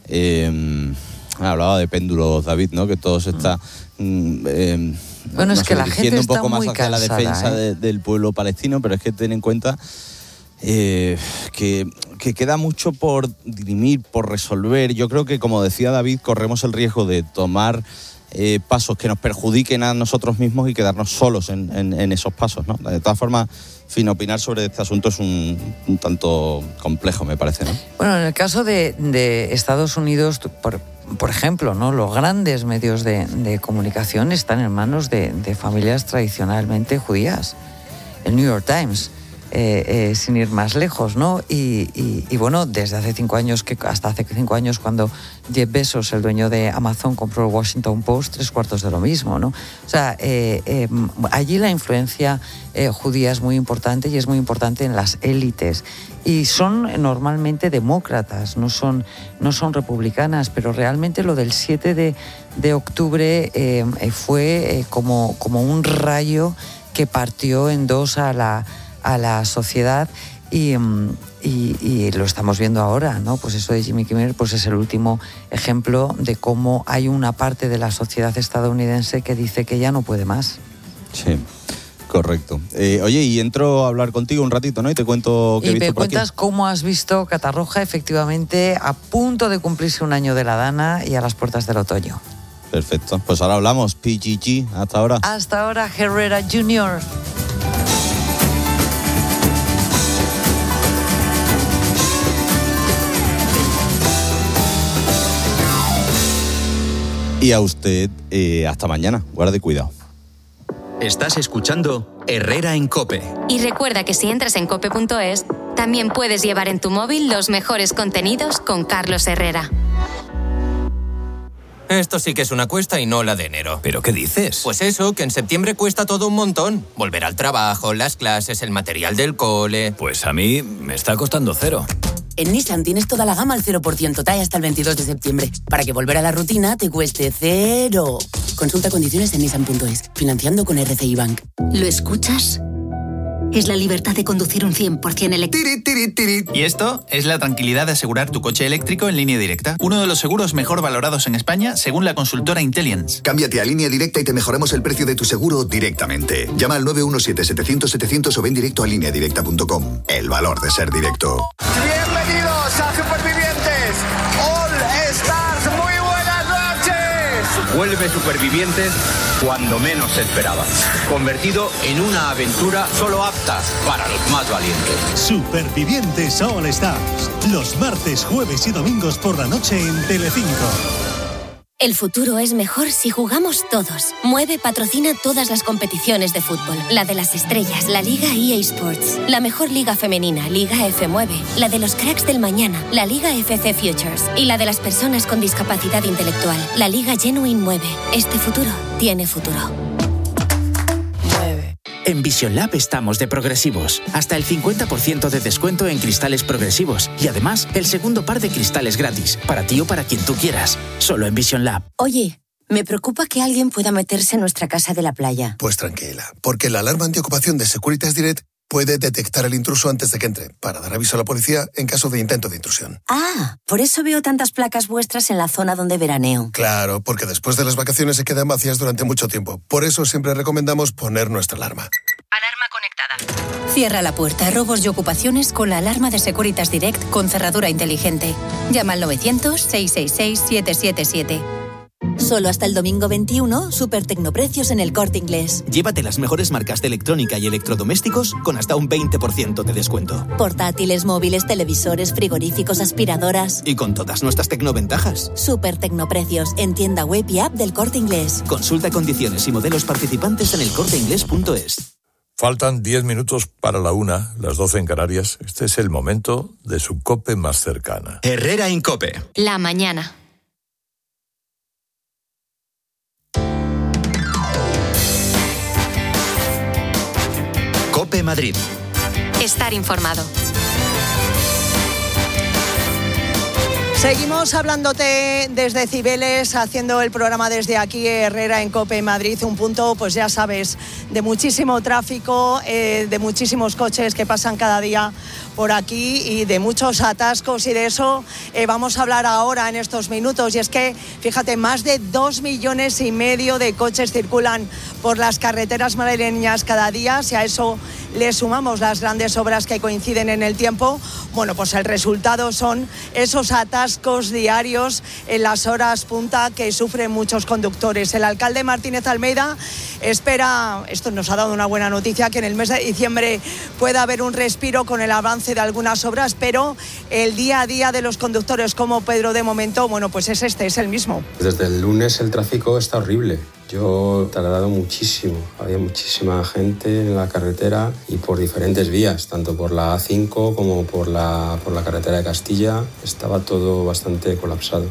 eh, hablaba de péndulos, David, ¿no? Que todo se está mm, eh,
bueno,
no
es que
sé,
la gente
un
está
poco más
muy
hacia
cansada,
la defensa
¿eh?
de, del pueblo palestino, pero es que ten en cuenta Eh, que, que queda mucho por dirimir, por resolver. Yo creo que, como decía David, corremos el riesgo de tomar eh, pasos que nos perjudiquen a nosotros mismos y quedarnos solos en, en, en esos pasos, ¿no? De todas formas, fin, opinar sobre este asunto es un, un tanto complejo, me parece, ¿no?
Bueno, en el caso de, de Estados Unidos, por, por ejemplo, ¿no? Los grandes medios de, de comunicación están en manos de, de familias tradicionalmente judías. El New York Times. Eh, eh, sin ir más lejos, ¿no? Y, y, y bueno, desde hace cinco años, que hasta hace cinco años, cuando Jeff Bezos, el dueño de Amazon, compró el Washington Post, tres cuartos de lo mismo, ¿no? O sea, eh, eh, allí la influencia eh, judía es muy importante y es muy importante en las élites. Y son normalmente demócratas, no son, no son republicanas, pero realmente lo del siete de octubre eh, fue eh, como, como un rayo que partió en dos a la a la sociedad y, y, y lo estamos viendo ahora, ¿no? Pues eso de Jimmy Kimmel pues es el último ejemplo de cómo hay una parte de la sociedad estadounidense que dice que ya no puede más.
Sí, correcto. Eh, oye, y entro a hablar contigo un ratito, ¿no? Y te cuento qué he visto por aquí.
Y me cuentas cómo has visto Catarroja, efectivamente, a punto de cumplirse un año de la Dana y a las puertas del otoño.
Perfecto. Pues ahora hablamos. P G G. Hasta ahora.
Hasta ahora, Herrera junior
Y a usted, eh, hasta mañana. Guarde cuidado.
Estás escuchando Herrera en COPE.
Y recuerda que si entras en cope punto es, también puedes llevar en tu móvil los mejores contenidos con Carlos Herrera.
Esto sí que es una cuesta y no la de enero.
¿Pero qué dices?
Pues eso, que en septiembre cuesta todo un montón. Volver al trabajo, las clases, el material del cole...
Pues a mí me está costando cero.
En Nissan tienes toda la gama al cero por ciento T A E hasta el veintidós de septiembre, para que volver a la rutina te cueste cero. Consulta condiciones en nissan punto es, financiando con R C I Bank.
¿Lo escuchas? Es la libertad de conducir un cien por ciento eléctrico.
Y esto es la tranquilidad de asegurar tu coche eléctrico en Línea Directa. Uno de los seguros mejor valorados en España, según la consultora Intelliance.
Cámbiate a Línea Directa y te mejoramos el precio de tu seguro directamente. Llama al nueve uno siete, setecientos, setecientos o ven directo a línea directa punto com. El valor de ser directo.
Bienvenidos a Supervivientes All Stars. Muy buenas noches.
Vuelve Supervivientes cuando menos se esperaba. Convertido en una aventura solo apta para los más valientes.
Supervivientes All Stars. Los martes, jueves y domingos por la noche en Telecinco.
El futuro es mejor si jugamos todos. Mueve patrocina todas las competiciones de fútbol. La de las estrellas, la Liga E A Sports. La mejor liga femenina, Liga F Mueve. La de los cracks del mañana, la Liga F C Futures. Y la de las personas con discapacidad intelectual, la Liga Genuine Mueve. Este futuro tiene futuro.
En Vision Lab estamos de progresivos. Hasta el cincuenta por ciento de descuento en cristales progresivos. Y además, el segundo par de cristales gratis. Para ti o para quien tú quieras. Solo en Vision Lab.
Oye, me preocupa que alguien pueda meterse en nuestra casa de la playa.
Pues tranquila, porque la alarma antiocupación de Securitas Direct
puede detectar el intruso antes de que entre, para dar aviso a la policía en caso de intento de intrusión.
Ah, por eso veo tantas placas vuestras en la zona donde veraneo.
Claro, porque después de las vacaciones se quedan vacías durante mucho tiempo. Por eso siempre recomendamos poner nuestra alarma.
Alarma conectada. Cierra la puerta a robos y ocupaciones con la alarma de Securitas Direct con cerradura inteligente. Llama al novecientos, seiscientos sesenta y seis, siete siete siete.
Solo hasta el domingo veintiuno, super tecnoprecios en El Corte Inglés.
Llévate las mejores marcas de electrónica y electrodomésticos con hasta un veinte por ciento de descuento.
Portátiles, móviles, televisores, frigoríficos, aspiradoras.
Y con todas nuestras tecnoventajas.
Super tecnoprecios en tienda web y app del Corte Inglés.
Consulta condiciones y modelos participantes en el corte inglés punto es.
Faltan diez minutos para la una, las doce en Canarias. Este es el momento de su COPE más cercana.
Herrera Incope.
La mañana.
COPE Madrid.
Estar informado.
Seguimos hablándote desde Cibeles, haciendo el programa desde aquí, Herrera en COPE Madrid, un punto, pues ya sabes, de muchísimo tráfico, eh, de muchísimos coches que pasan cada día por aquí y de muchos atascos, y de eso eh, vamos a hablar ahora en estos minutos. Y es que, fíjate, más de dos millones y medio de coches circulan por las carreteras madrileñas cada día. Si a eso le sumamos las grandes obras que coinciden en el tiempo, bueno, pues el resultado son esos atascos diarios en las horas punta que sufren muchos conductores. El alcalde Martínez Almeida espera, esto nos ha dado una buena noticia, que en el mes de diciembre pueda haber un respiro con el avance de algunas obras, pero el día a día de los conductores como Pedro, de momento, bueno, pues es este, es el mismo.
Desde el lunes el tráfico está horrible. Yo he tardado muchísimo, había muchísima gente en la carretera y por diferentes vías, tanto por la A cinco como por la, por la carretera de Castilla, estaba todo bastante colapsado.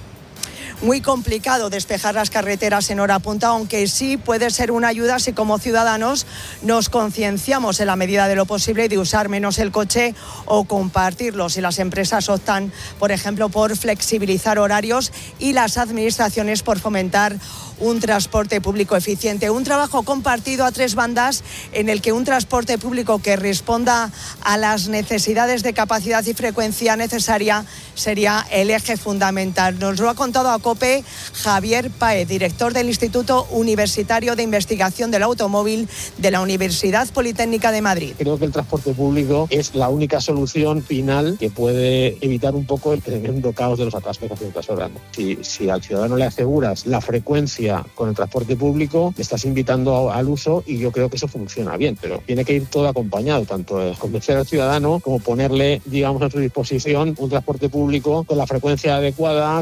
Muy complicado despejar las carreteras en hora punta, aunque sí puede ser una ayuda si como ciudadanos nos concienciamos en la medida de lo posible de usar menos el coche o compartirlo. Si las empresas optan, por ejemplo, por flexibilizar horarios y las administraciones por fomentar un transporte público eficiente. Un trabajo compartido a tres bandas en el que un transporte público que responda a las necesidades de capacidad y frecuencia necesaria sería el eje fundamental. Nos lo ha contado a COPE Javier Páez, director del Instituto Universitario de Investigación del Automóvil de la Universidad Politécnica de Madrid.
Creo que el transporte público es la única solución final que puede evitar un poco el tremendo caos de los atascos a ciertas horas. Si, si al ciudadano le aseguras la frecuencia con el transporte público, le estás invitando al uso, y yo creo que eso funciona bien, pero tiene que ir todo acompañado, tanto convencer al ciudadano como ponerle, digamos, a su disposición un transporte público con la frecuencia adecuada.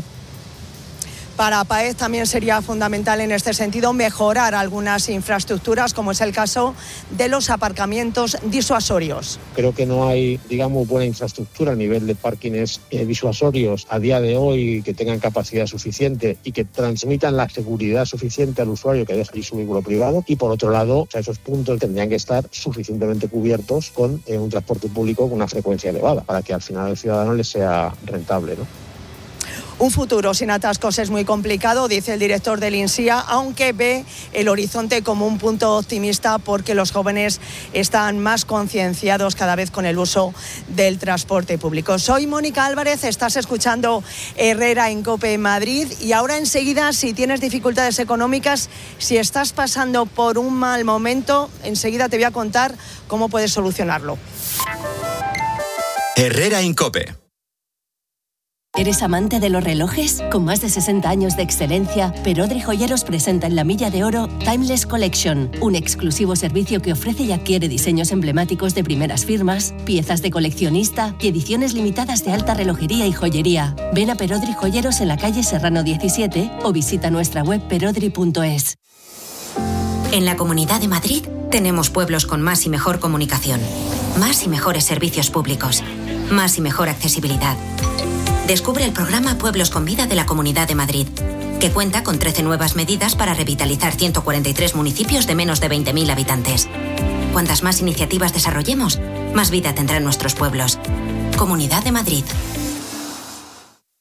Para Páez también sería fundamental en este sentido mejorar algunas infraestructuras, como es el caso de los aparcamientos disuasorios.
Creo que no hay, digamos, buena infraestructura a nivel de parkings eh, disuasorios a día de hoy que tengan capacidad suficiente y que transmitan la seguridad suficiente al usuario que deja ahí su vehículo privado. Y por otro lado, o sea, esos puntos tendrían que estar suficientemente cubiertos con eh, un transporte público con una frecuencia elevada, para que al final al ciudadano le sea rentable, ¿no?
Un futuro sin atascos es muy complicado, dice el director del INSIA, aunque ve el horizonte como un punto optimista porque los jóvenes están más concienciados cada vez con el uso del transporte público. Soy Mónica Álvarez, estás escuchando Herrera en COPE Madrid, y ahora enseguida, si tienes dificultades económicas, si estás pasando por un mal momento, enseguida te voy a contar cómo puedes solucionarlo.
Herrera en COPE.
¿Eres amante de los relojes? Con más de sesenta años de excelencia, Perodri Joyeros presenta en la Milla de Oro Timeless Collection, un exclusivo servicio que ofrece y adquiere diseños emblemáticos de primeras firmas, piezas de coleccionista y ediciones limitadas de alta relojería y joyería. Ven a Perodri Joyeros en la calle Serrano diecisiete o visita nuestra web perodri punto es.
En la Comunidad de Madrid tenemos pueblos con más y mejor comunicación, más y mejores servicios públicos, más y mejor accesibilidad. Descubre el programa Pueblos con Vida de la Comunidad de Madrid, que cuenta con trece nuevas medidas para revitalizar ciento cuarenta y tres municipios de menos de veinte mil habitantes. Cuantas más iniciativas desarrollemos, más vida tendrán nuestros pueblos. Comunidad de Madrid.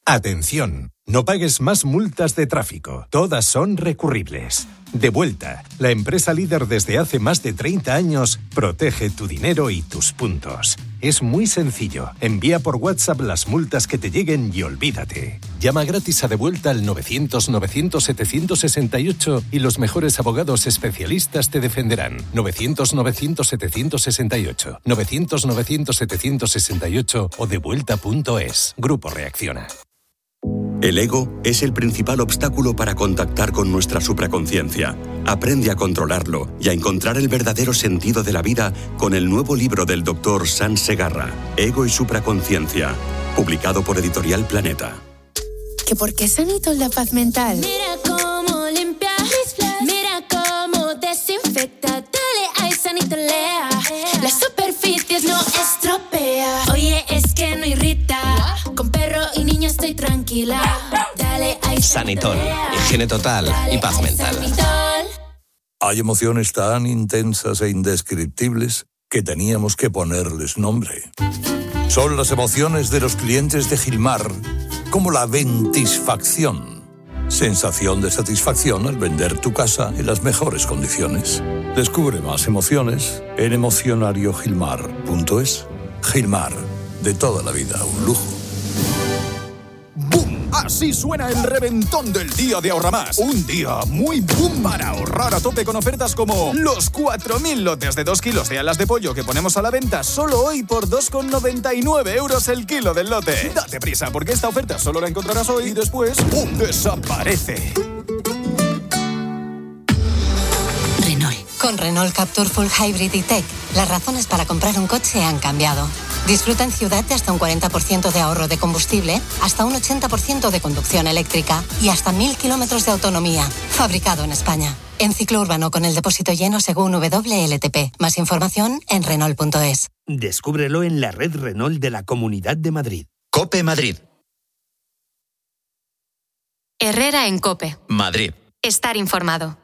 Atención, no pagues más multas de tráfico, todas son recurribles. Devuelta, la empresa líder desde hace más de treinta años, protege tu dinero y tus puntos. Es muy sencillo, envía por WhatsApp las multas que te lleguen y olvídate. Llama gratis a Devuelta al novecientos novecientos setecientos sesenta y ocho y los mejores abogados especialistas te defenderán. novecientos novecientos setecientos sesenta y ocho, novecientos novecientos setecientos sesenta y ocho o devuelta punto es. Grupo Reacciona.
El ego es el principal obstáculo para contactar con nuestra supraconciencia. Aprende a controlarlo y a encontrar el verdadero sentido de la vida con el nuevo libro del doctor Sanz Segarra, Ego y Supraconciencia, publicado por Editorial Planeta.
¿Que por qué Sanitol da paz mental?
Mira cómo limpia, mira cómo desinfecta, dale a Sanitolea, las superficies no estropea. Oye, es que no irrita, con perro y niño estoy tranquila. Dale a
Sanitol, higiene total y paz mental.
Hay emociones tan intensas e indescriptibles que teníamos que ponerles nombre. Son las emociones de los clientes de Gilmar, como la ventisfacción. Sensación de satisfacción al vender tu casa en las mejores condiciones. Descubre más emociones en emocionario gilmar punto es. Gilmar, de toda la vida, un lujo.
¡Bum! Así suena el reventón del día de Ahorramás. Un día muy boom para ahorrar a tope con ofertas como los cuatro mil lotes de dos kilos de alas de pollo que ponemos a la venta solo hoy por dos con noventa y nueve euros el kilo del lote. Date prisa porque esta oferta solo la encontrarás hoy y después ¡pum! Desaparece.
Renault. Con Renault Captur Full Hybrid y Tech, las razones para comprar un coche han cambiado. Disfruta en ciudad de hasta un cuarenta por ciento de ahorro de combustible, hasta un ochenta por ciento de conducción eléctrica y hasta mil kilómetros de autonomía. Fabricado en España. En ciclo urbano con el depósito lleno según W L T P. Más información en Renault punto es.
Descúbrelo en la red Renault de la Comunidad de Madrid.
COPE Madrid.
Herrera en COPE.
Madrid.
Estar informado.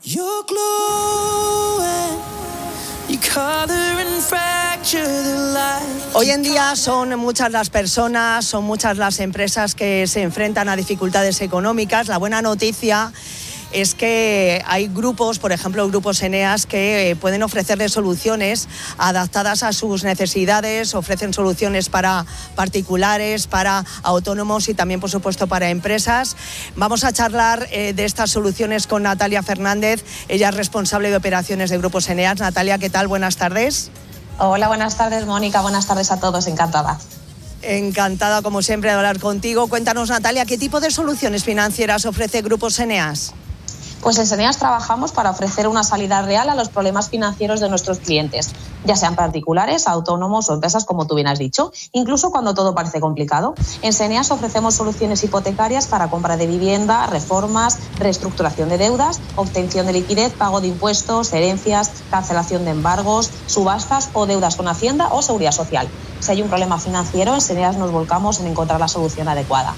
Hoy en día son muchas las personas, son muchas las empresas que se enfrentan a dificultades económicas. La buena noticia es que hay grupos, por ejemplo, grupos Eneas, que pueden ofrecerles soluciones adaptadas a sus necesidades, ofrecen soluciones para particulares, para autónomos y también, por supuesto, para empresas. Vamos a charlar eh, de estas soluciones con Natalia Fernández, ella es responsable de operaciones de grupos Eneas. Natalia, ¿qué tal? Buenas tardes.
Hola, buenas tardes, Mónica, buenas tardes a todos, encantada.
Encantada, como siempre, de hablar contigo. Cuéntanos, Natalia, ¿qué tipo de soluciones financieras ofrece Grupos Eneas?
Pues en Eneas trabajamos para ofrecer una salida real a los problemas financieros de nuestros clientes, ya sean particulares, autónomos o empresas, como tú bien has dicho, incluso cuando todo parece complicado. En Eneas ofrecemos soluciones hipotecarias para compra de vivienda, reformas, reestructuración de deudas, obtención de liquidez, pago de impuestos, herencias, cancelación de embargos, subastas o deudas con Hacienda o Seguridad Social. Si hay un problema financiero, en Eneas nos volcamos en encontrar la solución adecuada.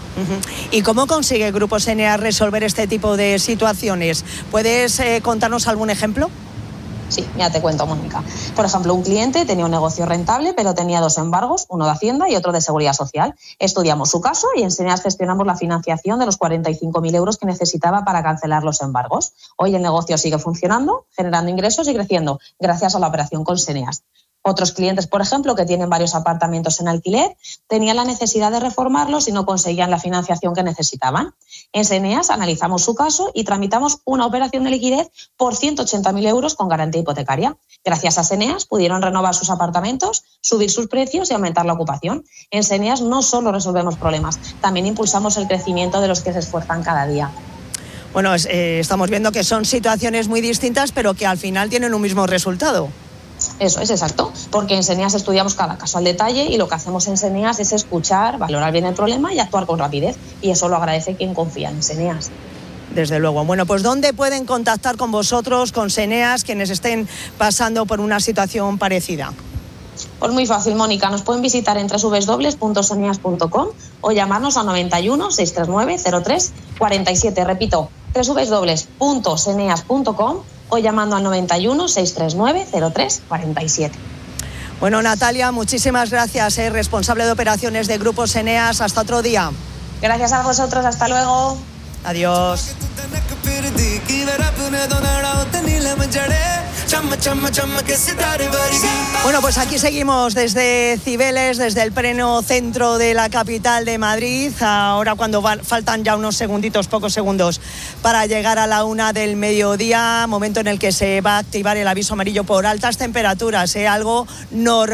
¿Y cómo consigue Grupos Eneas resolver este tipo de situaciones? ¿Puedes eh, contarnos algún ejemplo?
Sí, ya te cuento, Mónica. Por ejemplo, un cliente tenía un negocio rentable, pero tenía dos embargos, uno de Hacienda y otro de Seguridad Social. Estudiamos su caso y en Eneas gestionamos la financiación de los cuarenta y cinco mil euros que necesitaba para cancelar los embargos. Hoy el negocio sigue funcionando, generando ingresos y creciendo, gracias a la operación con Eneas. Otros clientes, por ejemplo, que tienen varios apartamentos en alquiler, tenían la necesidad de reformarlos y no conseguían la financiación que necesitaban. En Eneas analizamos su caso y tramitamos una operación de liquidez por ciento ochenta mil euros con garantía hipotecaria. Gracias a Eneas pudieron renovar sus apartamentos, subir sus precios y aumentar la ocupación. En Eneas no solo resolvemos problemas, también impulsamos el crecimiento de los que se esfuerzan cada día.
Bueno, es, eh, estamos viendo que son situaciones muy distintas, pero que al final tienen un mismo resultado.
Eso es, exacto, porque en Eneas estudiamos cada caso al detalle y lo que hacemos en Eneas es escuchar, valorar bien el problema y actuar con rapidez, y eso lo agradece quien confía en Eneas.
Desde luego. Bueno, pues ¿dónde pueden contactar con vosotros, con Eneas, quienes estén pasando por una situación parecida?
Pues muy fácil, Mónica, nos pueden visitar en doble u doble u doble u punto eneas punto com o llamarnos al noventa y uno, seiscientos treinta y nueve, cero tres cuarenta y siete, repito, doble u doble u doble u punto eneas punto com o llamando al noventa y uno, seiscientos treinta y nueve, cero tres cuarenta y siete.
Bueno, Natalia, muchísimas gracias, eh, responsable de operaciones de Grupos Eneas. Hasta otro día.
Gracias a vosotros, hasta luego.
Adiós. Bueno, pues aquí seguimos desde Cibeles, desde el pleno centro de la capital de Madrid. Ahora cuando va, faltan ya unos segunditos, pocos segundos, para llegar a la una del mediodía, momento en el que se va a activar el aviso amarillo por altas temperaturas, ¿eh? Algo normal.